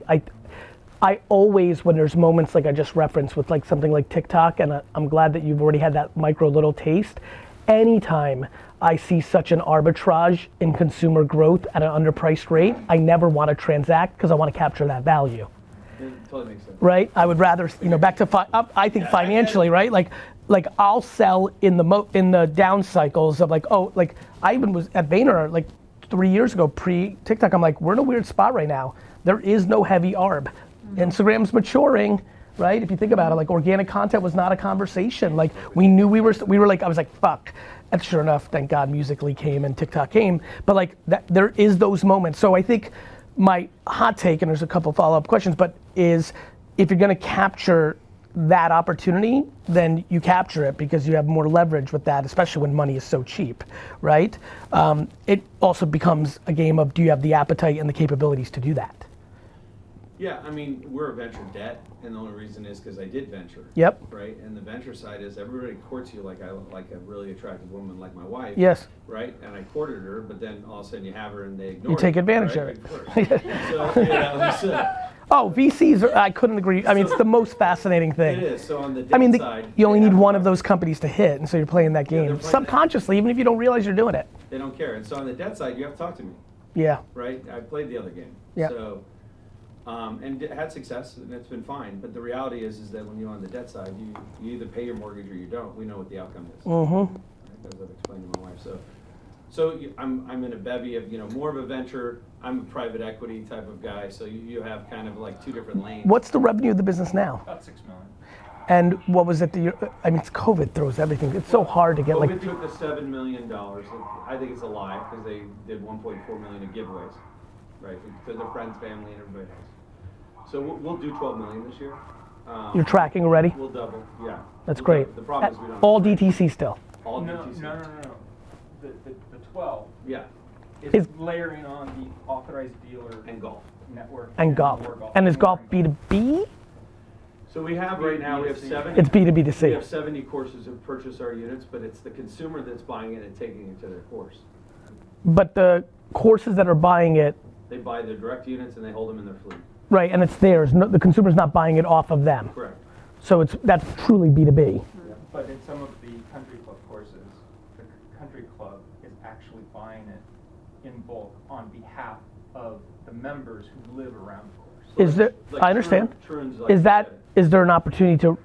I always, when there's moments like I just referenced with like something like TikTok, and I'm glad that you've already had that micro little taste, anytime I see such an arbitrage in consumer growth at an underpriced rate, I never want to transact because I want to capture that value. It totally makes sense. Right? I would rather, back to, I think financially, right? Like I'll sell in the down cycles of I even was at Vayner like 3 years ago, pre-TikTok, I'm like, we're in a weird spot right now. There is no heavy arb. Instagram's maturing, right? If you think about it, like organic content was not a conversation. Like we knew we were like, I was like, fuck. And sure enough, thank God Musical.ly came and TikTok came. But like there is those moments. So I think my hot take, and there's a couple follow-up questions, but is if you're gonna capture that opportunity, then you capture it because you have more leverage with that, especially when money is so cheap, right? It also becomes a game of do you have the appetite and the capabilities to do that? Yeah, I mean, we're a venture debt, and the only reason is because I did venture. Yep. Right, and the venture side is everybody courts you like a really attractive woman like my wife. Yes. Right, and I courted her, but then all of a sudden you have her and they ignore you take advantage right? of it. So, VCs, I couldn't agree. I mean, it's the most fascinating thing. It is, so on the debt side. You only need one of those companies to hit, and so you're playing that game. Subconsciously, even if you don't realize you're doing it. They don't care, and so on the debt side, you have to talk to me. Yeah. Right, I played the other game. Yeah. So, and had success, and it's been fine. But the reality is that when you're on the debt side, you either pay your mortgage or you don't. We know what the outcome is. Mm-hmm. Right? As I've explained to my wife. So I'm in a bevy of more of a venture. I'm a private equity type of guy. So you have kind of like two different lanes. What's the revenue of the business now? About $6 million. And what was it? COVID throws everything. It's so hard to get COVID took the $7 million. I think it's a lie because they did 1.4 million in giveaways, right, to their friends, family, and everybody else. So we'll do 12 million this year. You're tracking already? We'll double, yeah. That's great. The problem is we don't. All DTC still? All No. DTC. The 12 Yeah. is layering on the authorized dealer and golf network. And golf. And is golf B2B? So we have right now, we have 70. It's B2B2C. We have 70 courses that purchase our units, but it's the consumer that's buying it and taking it to their course. But the courses that are buying it. They buy the direct units and they hold them in their fleet. Right, and it's theirs. No, the consumer's not buying it off of them. Correct. So that's truly B2B. Yeah. But in some of the country club courses, the country club is actually buying it in bulk on behalf of the members who live around the course. Is there? Like I understand. Troon's like Is there an opportunity to,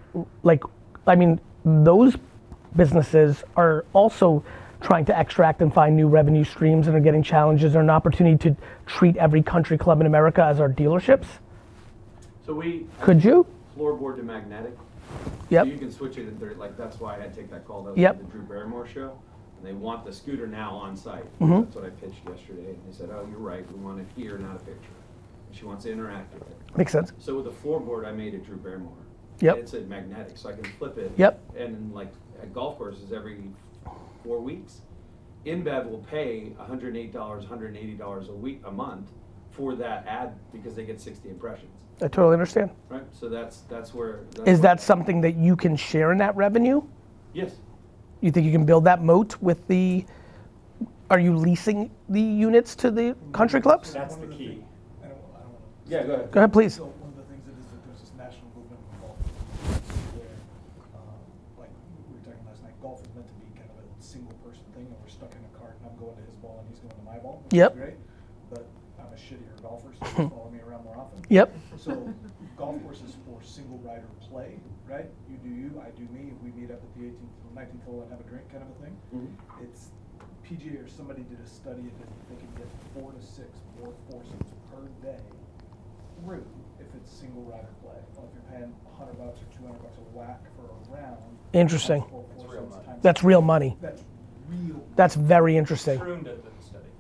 those businesses are also trying to extract and find new revenue streams and are getting challenges. Is there an opportunity to treat every country club in America as our dealerships? So Could you? Floorboard to magnetic. Yep. So you can switch it, that's why I had to take that call. That was Yep. the Drew Barrymore show. And they want the scooter now on site. Mhm. That's what I pitched yesterday. And they said, oh, you're right, we want it here, not a picture. And she wants to interact with it. Makes sense. So with the floorboard, I made it Drew Barrymore. Yep. It's a magnetic, so I can flip it. Yep. And like at golf courses every 4 weeks, InBev will pay $108, $180 a month for that ad because they get 60 impressions. I totally understand. Right. So that's where. Is that something that you can share in that revenue? Yes. You think you can build that moat with are you leasing the units to the country clubs? That's the key. Yeah, go ahead. Go ahead, please. So one of the things that is that there's this national movement of golf where, like we were talking last night, golf is meant to be kind of a single person thing, and we're stuck in a cart, and I'm going to his ball, and he's going to my ball, which Yep. is great. But I'm a shittier golfer, so he's following me around more often. Yep. So golf courses for single rider play, right? You do you, I do me. We meet up at the 18th or 19th hole and have a drink, kind of a thing. Mm-hmm. It's PGA or somebody did a study that they can get 4 to 6 more foursomes per day through if it's single rider play. Well, if you're paying $100 or $200 a whack for a round. Interesting. That's real money. That's real money. That's real. That's very interesting. Troon did the study.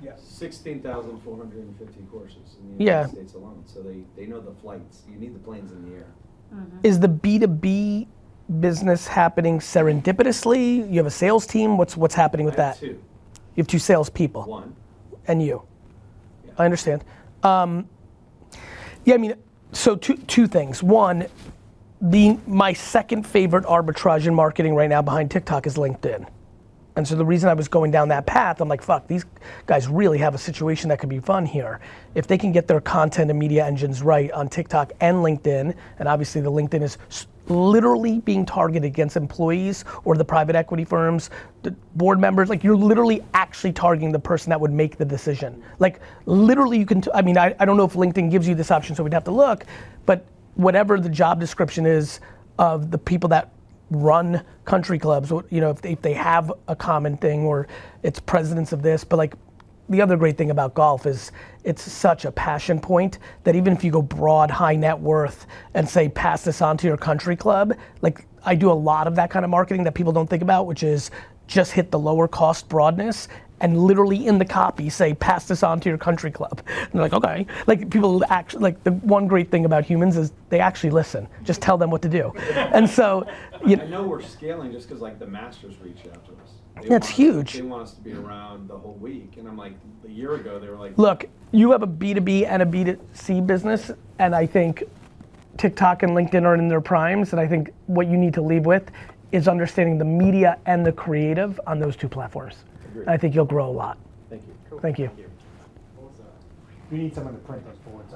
16,450 courses in the Yeah. United States alone. So they know the flights. You need the planes in the air. Is the B2B business happening serendipitously? You have a sales team? What's happening with I have that? 2. You have 2 salespeople. One. And you. I understand. Yeah, I mean, so two things. One, my second favorite arbitrage in marketing right now behind TikTok is LinkedIn. And so the reason I was going down that path, I'm like, fuck, these guys really have a situation that could be fun here. If they can get their content and media engines right on TikTok and LinkedIn, and obviously the LinkedIn is literally being targeted against employees or the private equity firms, the board members, like you're literally actually targeting the person that would make the decision. Like literally you can, I mean, I don't know if LinkedIn gives you this option, so we'd have to look, but whatever the job description is of the people that run country clubs, you know, if they have a common thing or it's presidents of this, but like the other great thing about golf is it's such a passion point that even if you go broad, high net worth and say pass this on to your country club, like I do a lot of that kind of marketing that people don't think about, which is just hit the lower cost broadness and literally in the copy say pass this on to your country club. And they're like, okay. Like people actually, like the one great thing about humans is they actually listen. Just tell them what to do. And so, I know we're scaling just because like the Masters reached out to us. That's huge. They want us to be around the whole week. And I'm like, a year ago they were like, look, you have a B2B and a B2C business, and I think TikTok and LinkedIn are in their primes, and I think what you need to leave with is understanding the media and the creative on those 2 platforms. I think you'll grow a lot. Thank you. Cool. Thank you. We need someone to print those boards.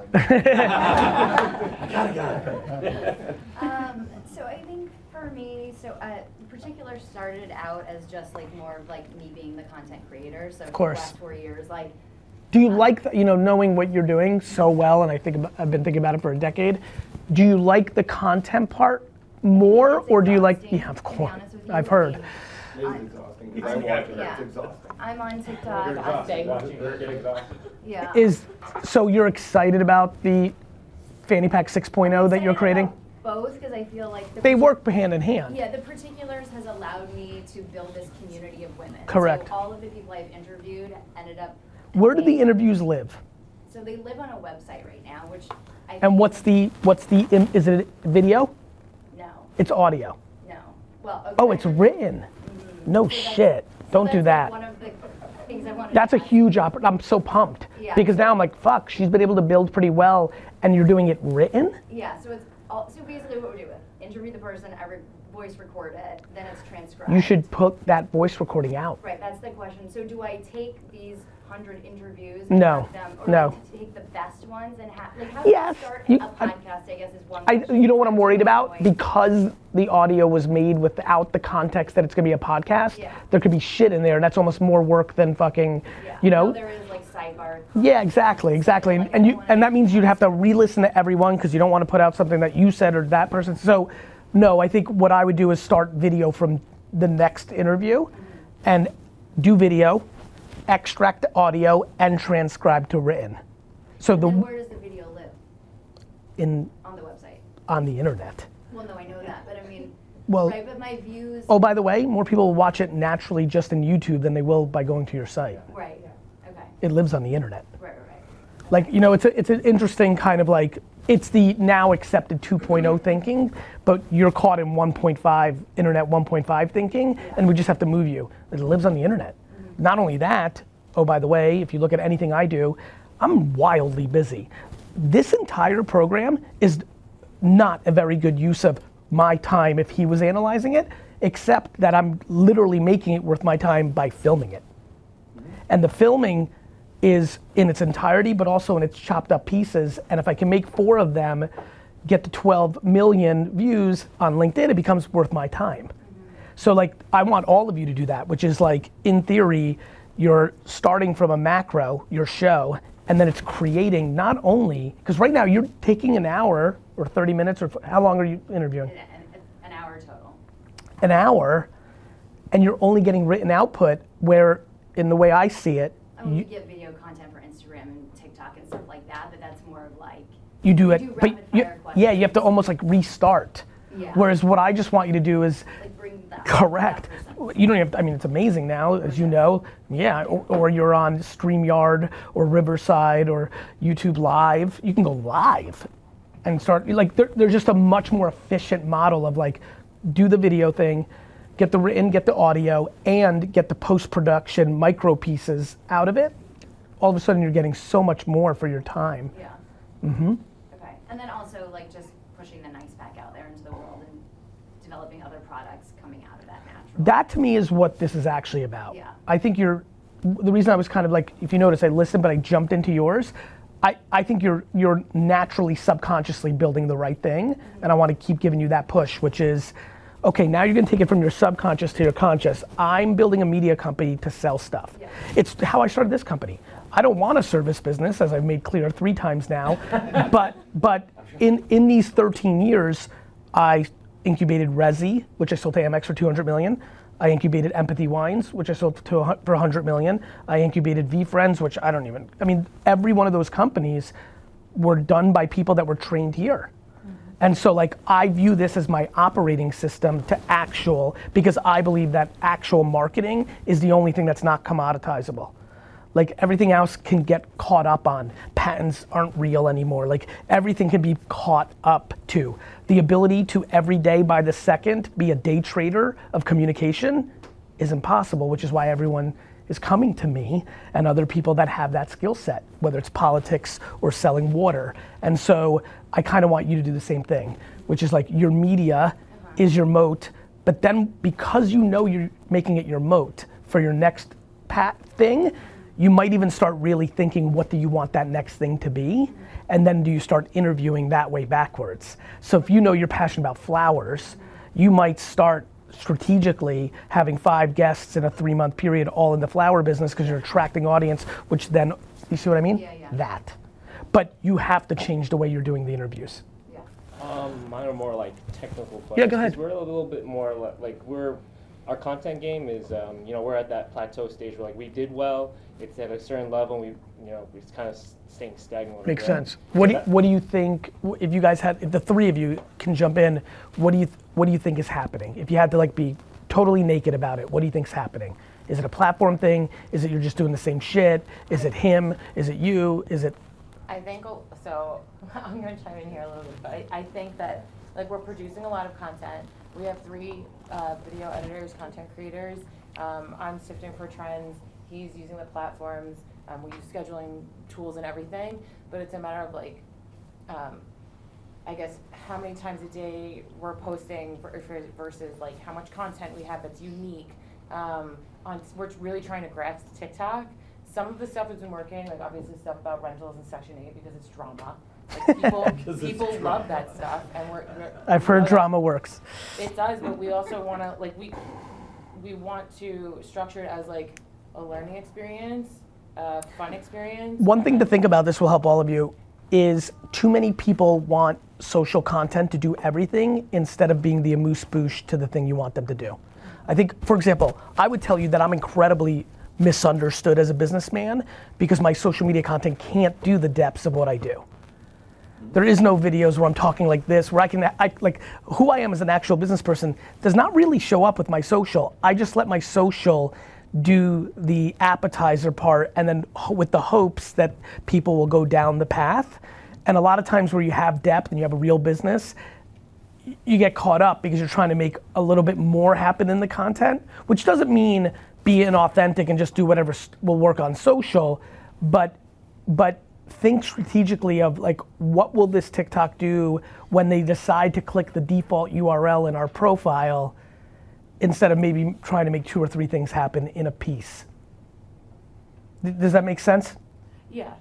I got it. So I think for me, Particular started out as just like more of like me being the content creator. So of course. For the last 4 years, like. Do you like, you know, knowing what you're doing so well, and I've been thinking about it for a decade, do you like the content part more, or do you like, yeah, of course, I've heard. I'm on TikTok. Yeah. So you're excited about the Fanny Pack 6.0 that you're creating? Both, because I feel like they work hand in hand. Yeah, the Particulars has allowed me to build this community of women. Correct. So all of the people I've interviewed ended up. Where do the interviews live? So they live on a website right now, which I. And what's the is it video? No. It's audio. No. Well. Okay. Oh, it's written. Mm-hmm. No shit. Don't do that. One of the things I wanted. That's a huge I'm so pumped. Yeah. Because now I'm like, fuck, she's been able to build pretty well, and you're doing it written? Yeah, so it's so basically what we do is interview the person, voice record it, then it's transcribed. You should put that voice recording out. Right, that's the question. So do I take these 100 interviews and have them, or no. do I take the best ones and have, like how do you start a podcast, I guess is one question. You know what I'm worried about? Because the audio was made without the context that it's gonna be a podcast, there could be shit in there, and that's almost more work than fucking, you know? There is like sidebar. Yeah, exactly. And that means you'd have to re-listen to everyone because you don't want to put out something that you said or that person. So, no, I think what I would do is start video from the next interview and do video, extract audio, and transcribe to written. So then where does the video live? On the website. On the internet. Well, no, I know that, but I mean, well, right, but my views. Oh, by the way, more people will watch it naturally just in YouTube than they will by going to your site. Right. Okay. It lives on the internet. Right. Like, you know, it's an interesting kind of like, it's the now accepted 2.0 thinking, but you're caught in 1.5, internet 1.5 thinking, and we just have to move you. It lives on the internet. Not only that, oh, by the way, if you look at anything I do, I'm wildly busy. This entire program is not a very good use of my time if he was analyzing it, except that I'm literally making it worth my time by filming it. And the filming is in its entirety, but also in its chopped up pieces. And if I can make 4 of them get to 12 million views on LinkedIn, it becomes worth my time. So like, I want all of you to do that, which is like, in theory, you're starting from a macro, your show, and then it's creating not only, because right now you're taking an hour or 30 minutes, or how long are you interviewing? An hour total. An hour, and you're only getting written output where, in the way I see it, we get video content for Instagram and TikTok and stuff like that, but that's more of like you do it, but you have to almost like restart. Yeah. Whereas what I just want you to do is Like bring that. correct. You don't have, I mean, it's amazing now, as you know. Yeah, or you're on StreamYard or Riverside or YouTube Live. You can go live and start, like, there's just a much more efficient model of like, do the video thing, get the written, get the audio, and get the post-production micro pieces out of it. All of a sudden you're getting so much more for your time. Yeah. Mm-hmm. Okay. And then also like just pushing the nice pack out there into the world and developing other products coming out of that natural. That to me is what this is actually about. Yeah. I think the reason I was kind of like, if you notice, I listened, but I jumped into yours. I think you're naturally subconsciously building the right thing, and I want to keep giving you that push, which is, okay, now you're gonna take it from your subconscious to your conscious. I'm building a media company to sell stuff. Yeah. It's how I started this company. I don't want a service business, as I've made clear 3 times now, but in these 13 years, I incubated Resi, which I sold to Amex for $200 million. I incubated Empathy Wines, which I sold for $100 million. I incubated VeeFriends, which every one of those companies were done by people that were trained here. And so like, I view this as my operating system to because I believe that actual marketing is the only thing that's not commoditizable. Like everything else can get caught up on. Patents aren't real anymore. Like everything can be caught up to. The ability to every day by the second be a day trader of communication is impossible, which is why everyone is coming to me and other people that have that skill set, whether it's politics or selling water. And so I kind of want you to do the same thing, which is like your media is your moat, but then because you know you're making it your moat for your next thing, you might even start really thinking, what do you want that next thing to be? And then do you start interviewing that way backwards? So if you know you're passionate about flowers, you might start strategically having 5 guests in a 3-month period all in the flower business because you're attracting audience, which then, you see what I mean? Yeah. That. But you have to change the way you're doing the interviews. Mine are more like technical questions. Yeah, go ahead. We're a little bit more like our content game is, we're at that plateau stage where like we did well, it's at a certain level, and we're kind of staying stagnant. Makes sense. What do you think, if the 3 of you can jump in, what do you think is happening? If you had to like be totally naked about it, what do you think's happening? Is it a platform thing? Is it you're just doing the same shit? Is it him? Is it you? Is it? I think, so I'm gonna chime in here a little bit, but I think that like we're producing a lot of content. We have 3 video editors, content creators. I'm sifting for trends. He's using the platforms. We use scheduling tools and everything, but it's a matter of like, I guess how many times a day we're posting versus like how much content we have that's unique. We're really trying to grasp TikTok. Some of the stuff has been working, like obviously stuff about rentals and Section 8 because it's drama. Like people love that stuff, and I've heard drama works. It does, but we also want to like we want to structure it as like a learning experience, a fun experience. One thing to think about, this will help all of you, is too many people want social content to do everything instead of being the amuse-bouche to the thing you want them to do. I think, for example, I would tell you that I'm incredibly misunderstood as a businessman because my social media content can't do the depths of what I do. There is no videos where I'm talking like this, where like who I am as an actual business person does not really show up with my social. I just let my social do the appetizer part, and then with the hopes that people will go down the path. And a lot of times where you have depth and you have a real business, you get caught up because you're trying to make a little bit more happen in the content, which doesn't mean be inauthentic and just do whatever will work on social, but think strategically of like, what will this TikTok do when they decide to click the default URL in our profile instead of maybe trying to make 2 or 3 things happen in a piece. Does that make sense? Yeah.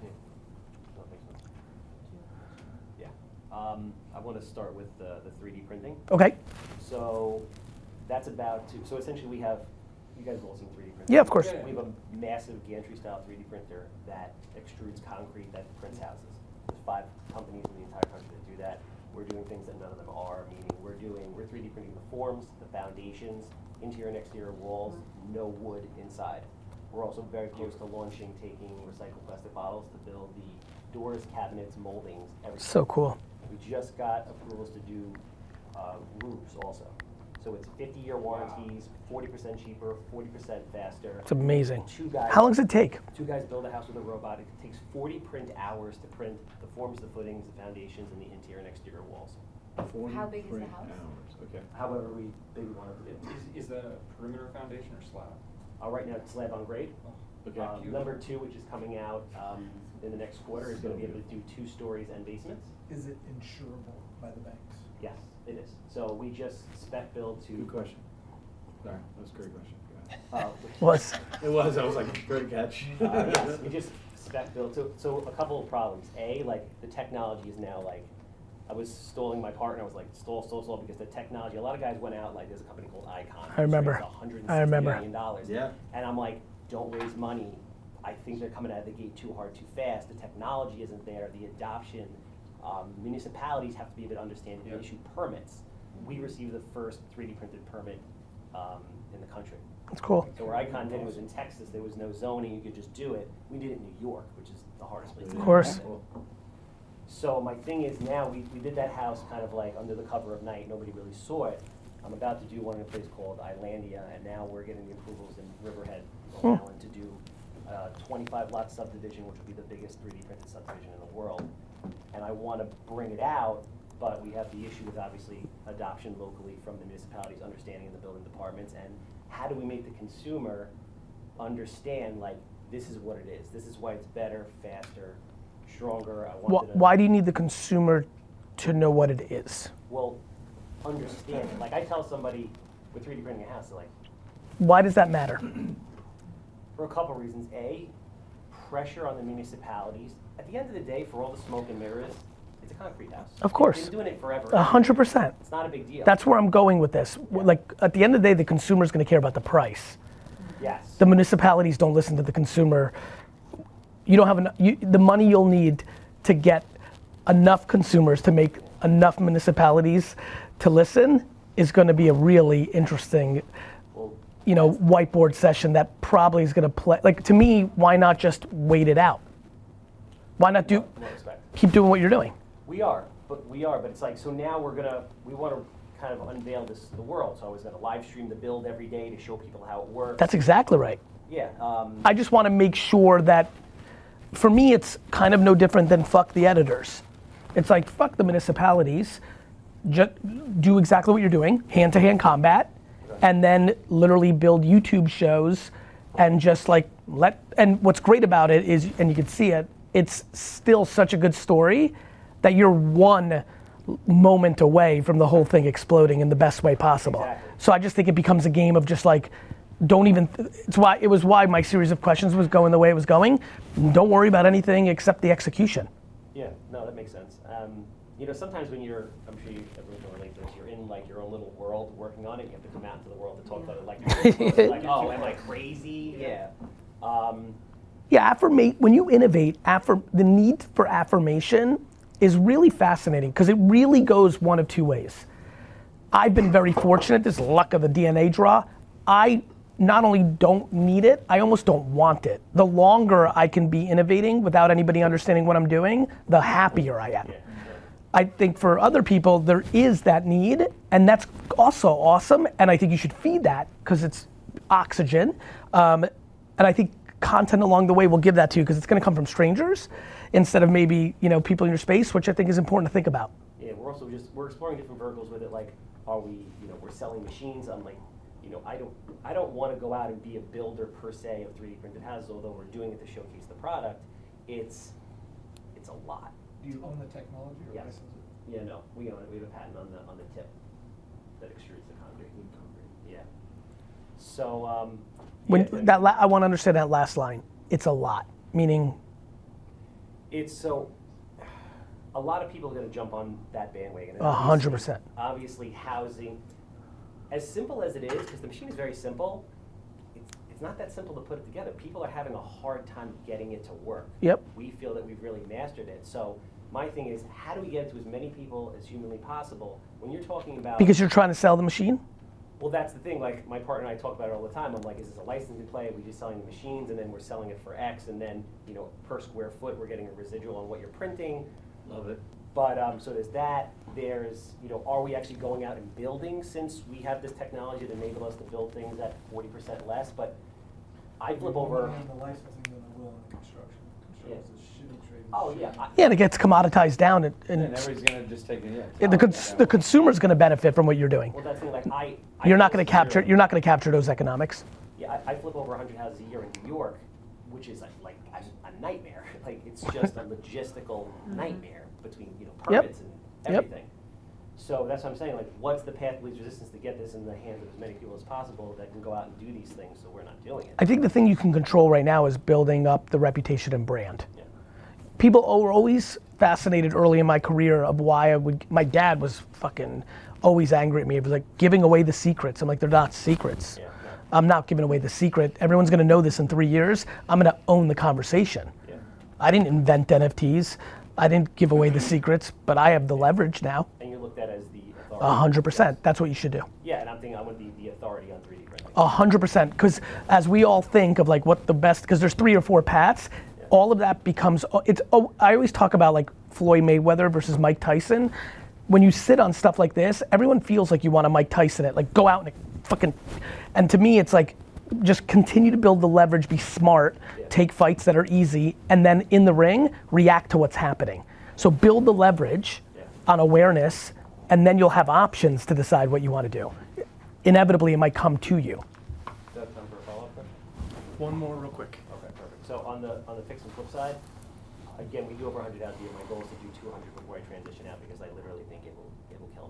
Yeah. I want to start with the 3D printing. Okay. So that's so essentially we have, you guys have all seen 3D printing. Yeah, of course. We have a massive gantry style 3D printer that extrudes concrete that prints houses. There's 5 companies in the entire country that do that. We're doing things that none of them are, meaning we're 3D printing the forms, the foundations, interior and exterior walls, no wood inside. We're also very close to launching, taking recycled plastic bottles to build the doors, cabinets, moldings, everything. So cool. We just got approvals to do roofs also. So it's 50-year warranties, 40% cheaper, 40% faster. It's amazing. Two guys, How long does it take? 2 guys build a house with a robot. It takes 40 print hours to print the forms, the footings, the foundations, and the interior and exterior walls. How big is the house? Okay. However big we want it to be. Is the perimeter foundation or slab? Right now, it's slab on grade. Okay. Number 2, which is coming out in the next quarter, is going to be able to do 2 stories and basements. Is it insurable by the banks? Yes, it is. So we just spec build to. Good question. Sorry, that was a great question. Was. It was. I was like, great catch. Yes, we just spec build. So a couple of problems. A, like the technology is now like, I was stalling my partner. I was like, stall, because the technology. A lot of guys went out. Like, there's a company called Icon. I remember. $160 million. Yeah. And I'm like, don't raise money. I think they're coming out of the gate too hard, too fast. The technology isn't there. The adoption. Municipalities have to be able to understand and issue permits. We received the first 3D printed permit in the country. That's cool. So where Icon did it was in Texas. There was no zoning. You could just do it. We did it in New York, which is the hardest place to do it. Of course. So my thing is now we did that house kind of like under the cover of night. Nobody really saw it. I'm about to do one in a place called Islandia, and now we're getting the approvals in Riverhead, Long Island, to do 25-lot subdivision, which will be the biggest 3D printed subdivision in the world. And I want to bring it out, but we have the issue with obviously adoption locally from the municipalities, understanding in the building departments, and how do we make the consumer understand, like, this is what it is. This is why it's better, faster, stronger. Why do you need the consumer to know what it is? Well, understand it. Like, I tell somebody with 3D printing a house, they're like, why does that matter? for a couple reasons. A, pressure on the municipalities. At the end of the day, for all the smoke and mirrors, it's a concrete house. Of course. They've been doing it forever. 100%. It's not a big deal. That's where I'm going with this. Yeah. Like, at the end of the day, the consumer's going to care about the price. Yes. The municipalities don't listen to the consumer. You don't have enough. The money you'll need to get enough consumers to make enough municipalities to listen is going to be a really interesting, whiteboard session that probably is going to play. Like, to me, why not just wait it out? Why not keep doing what you're doing? We are, but it's like, so now we want to kind of unveil this to the world. So I was going to live stream the build every day to show people how it works. That's exactly right. Yeah. I just want to make sure that, for me, it's kind of no different than fuck the editors. It's like, fuck the municipalities, just do exactly what you're doing, hand-to-hand combat, and then literally build YouTube shows and just like and what's great about it is, and you can see it, it's still such a good story that you're one moment away from the whole thing exploding in the best way possible. Exactly. So I just think it becomes a game of just like, it was why my series of questions was going the way it was going. Don't worry about anything except the execution. Yeah, no, that makes sense. Sometimes when I'm sure everyone can relate to this, you're in like your own little world working on it, you have to come out into the world to talk about it like, oh, am I crazy? Yeah. When you innovate, the need for affirmation is really fascinating because it really goes one of two ways. I've been very fortunate, this luck of the DNA draw. I not only don't need it, I almost don't want it. The longer I can be innovating without anybody understanding what I'm doing, the happier I am. I think for other people, there is that need, and that's also awesome, and I think you should feed that because it's oxygen. And I think content along the way will give that to you because it's going to come from strangers instead of maybe people in your space, which I think is important to think about. Yeah, we're exploring different verticals with it. Like, are we, we're selling machines. I'm like, I don't want to go out and be a builder per se of 3D printed houses, although we're doing it to showcase the product. It's a lot. Do you own the technology or Yes. license it? Yeah, no, we own it. We have a patent on the tip that extrudes the concrete. Yeah. So I want to understand that last line. It's a lot, meaning. It's so. A lot of people are going to jump on that bandwagon. 100%. Obviously, housing, as simple as it is, because the machine is very simple. It's not that simple to put it together. People are having a hard time getting it to work. Yep. We feel that we've really mastered it. So my thing is, how do we get it to as many people as humanly possible? When you're talking about... Because you're trying to sell the machine? Well, that's the thing. Like, my partner and I talk about it all the time. I'm like, is this a licensing play? Are we just selling the machines and then we're selling it for X and then, per square foot we're getting a residual on what you're printing? Love it. But so there's that. There's, you know, are we actually going out and building, since we have this technology that enable us to build things at 40% less? But I flip over. And the licensing than the will and the construction. Construction is a shitty trade. Oh yeah. Yeah, and it gets commoditized down, and everybody's gonna just take it. the consumer's going to benefit from what you're doing. Well, that's the thing. Like You're not going to capture those economics. Yeah, I flip over 100 houses a year in New York, which is like a nightmare. Like, it's just a logistical nightmare between, you know, permits and everything. So that's what I'm saying. Like, what's the path of least resistance to get this in the hands of as many people as possible that can go out and do these things, so we're not doing it? I think the thing you can control right now is building up the reputation and brand. Yeah. People were always fascinated early in my career of why my dad was fucking always angry at me. It was like giving away the secrets. I'm like, they're not secrets. Yeah, no. I'm not giving away the secret. Everyone's gonna know this in 3 years. I'm gonna own the conversation. Yeah. I didn't invent NFTs. I didn't give away the secrets, but I have the leverage now. And you're looked at as the authority. 100%. That's what you should do. Yeah, and I'm thinking I would be the authority on 3D printing. 100%. Because as we all think of like what the best, because there's 3 or 4 paths, all of that becomes, I always talk about like Floyd Mayweather versus Mike Tyson. When you sit on stuff like this, everyone feels like you want to Mike Tyson it, like go out and fucking, and to me it's like, just continue to build the leverage, be smart, take fights that are easy, and then in the ring, react to what's happening. So build the leverage on awareness, and then you'll have options to decide what you want to do. Inevitably, it might come to you. Is that time for a follow-up question? One more real quick. Okay, perfect. So on the fix and flip side, again, we do over 100 out a year. My goal is to do 200 before I transition out, because I literally think it will kill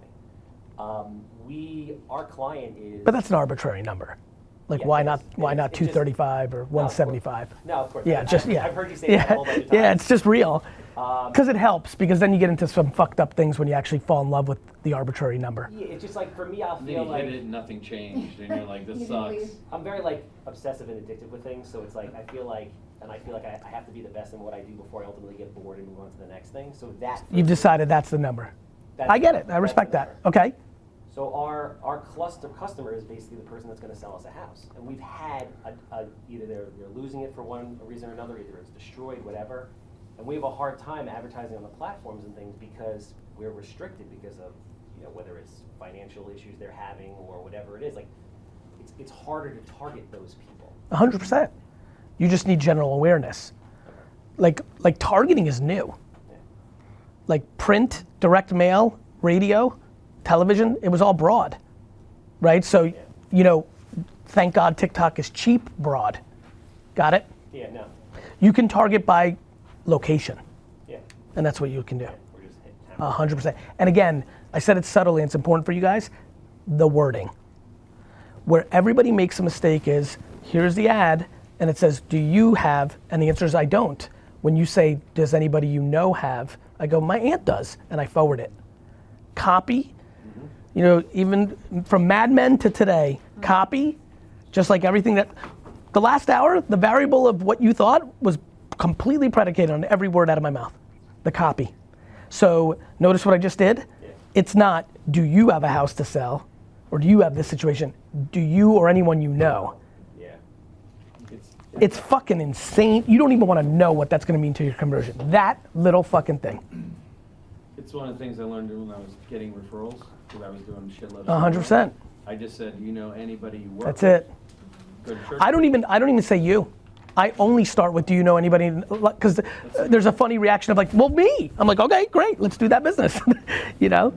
me. Our client is. But that's an arbitrary number. Like, Yeah, why it not? is. Why It not is. It just- 235 or 175? No, of course. Yeah, I've heard you say that a whole bunch of times. Yeah, it's just real. Because it helps. Because then you get into some fucked up things when you actually fall in love with the arbitrary number. Yeah, it's just like, for me, I'll Then feel you like hit it and nothing changed, and you're like, this sucks. I'm very like obsessive and addictive with things. So it's like I feel like I have to be the best in what I do before I ultimately get bored and move on to the next thing. So that You've decided that's the number. I get it. I respect that. Okay. So our customer is basically the person that's going to sell us a house, and we've had either they're losing it for one reason or another, either it's destroyed, whatever, and we have a hard time advertising on the platforms and things because we're restricted because of, you know, whether it's financial issues they're having or whatever it is. Like, it's harder to target those people. 100%. You just need general awareness. Like targeting is new. Like print, direct mail, radio, television, it was all broad, right? So, you know, thank God TikTok is cheap broad. Got it? Yeah, no. You can target by location. Yeah. And that's what you can do. We're just hitting 100%. And again, I said it subtly, and it's important for you guys, the wording. Where everybody makes a mistake is, here's the ad, and it says, do you have, and the answer is I don't. When you say, does anybody you know have, I go, my aunt does, and I forward it. Copy, you know, even from Mad Men to today, copy, just like everything that, the last hour, the variable of what you thought was completely predicated on every word out of my mouth, the copy. So notice what I just did? It's not, do you have a house to sell? Or do you have this situation? Do you or anyone you know? Yeah. It's fucking insane. You don't even want to know what that's going to mean to your conversion. That little fucking thing. It's one of the things I learned when I was getting referrals, because I was doing shitloads. 100%. I just said, you know, anybody you work That's with, it. go to church I don't even say you. I only start with, do you know anybody? Because there's a funny reaction of like, well, me. I'm like, okay, great, let's do that business. You know?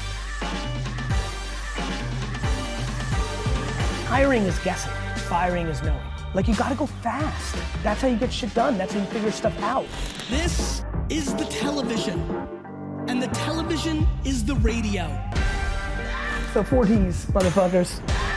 Hiring is guessing. Firing is knowing. Like, you gotta go fast. That's how you get shit done. That's how you figure stuff out. This is the television, and the television is the radio. So 4Ds, motherfuckers.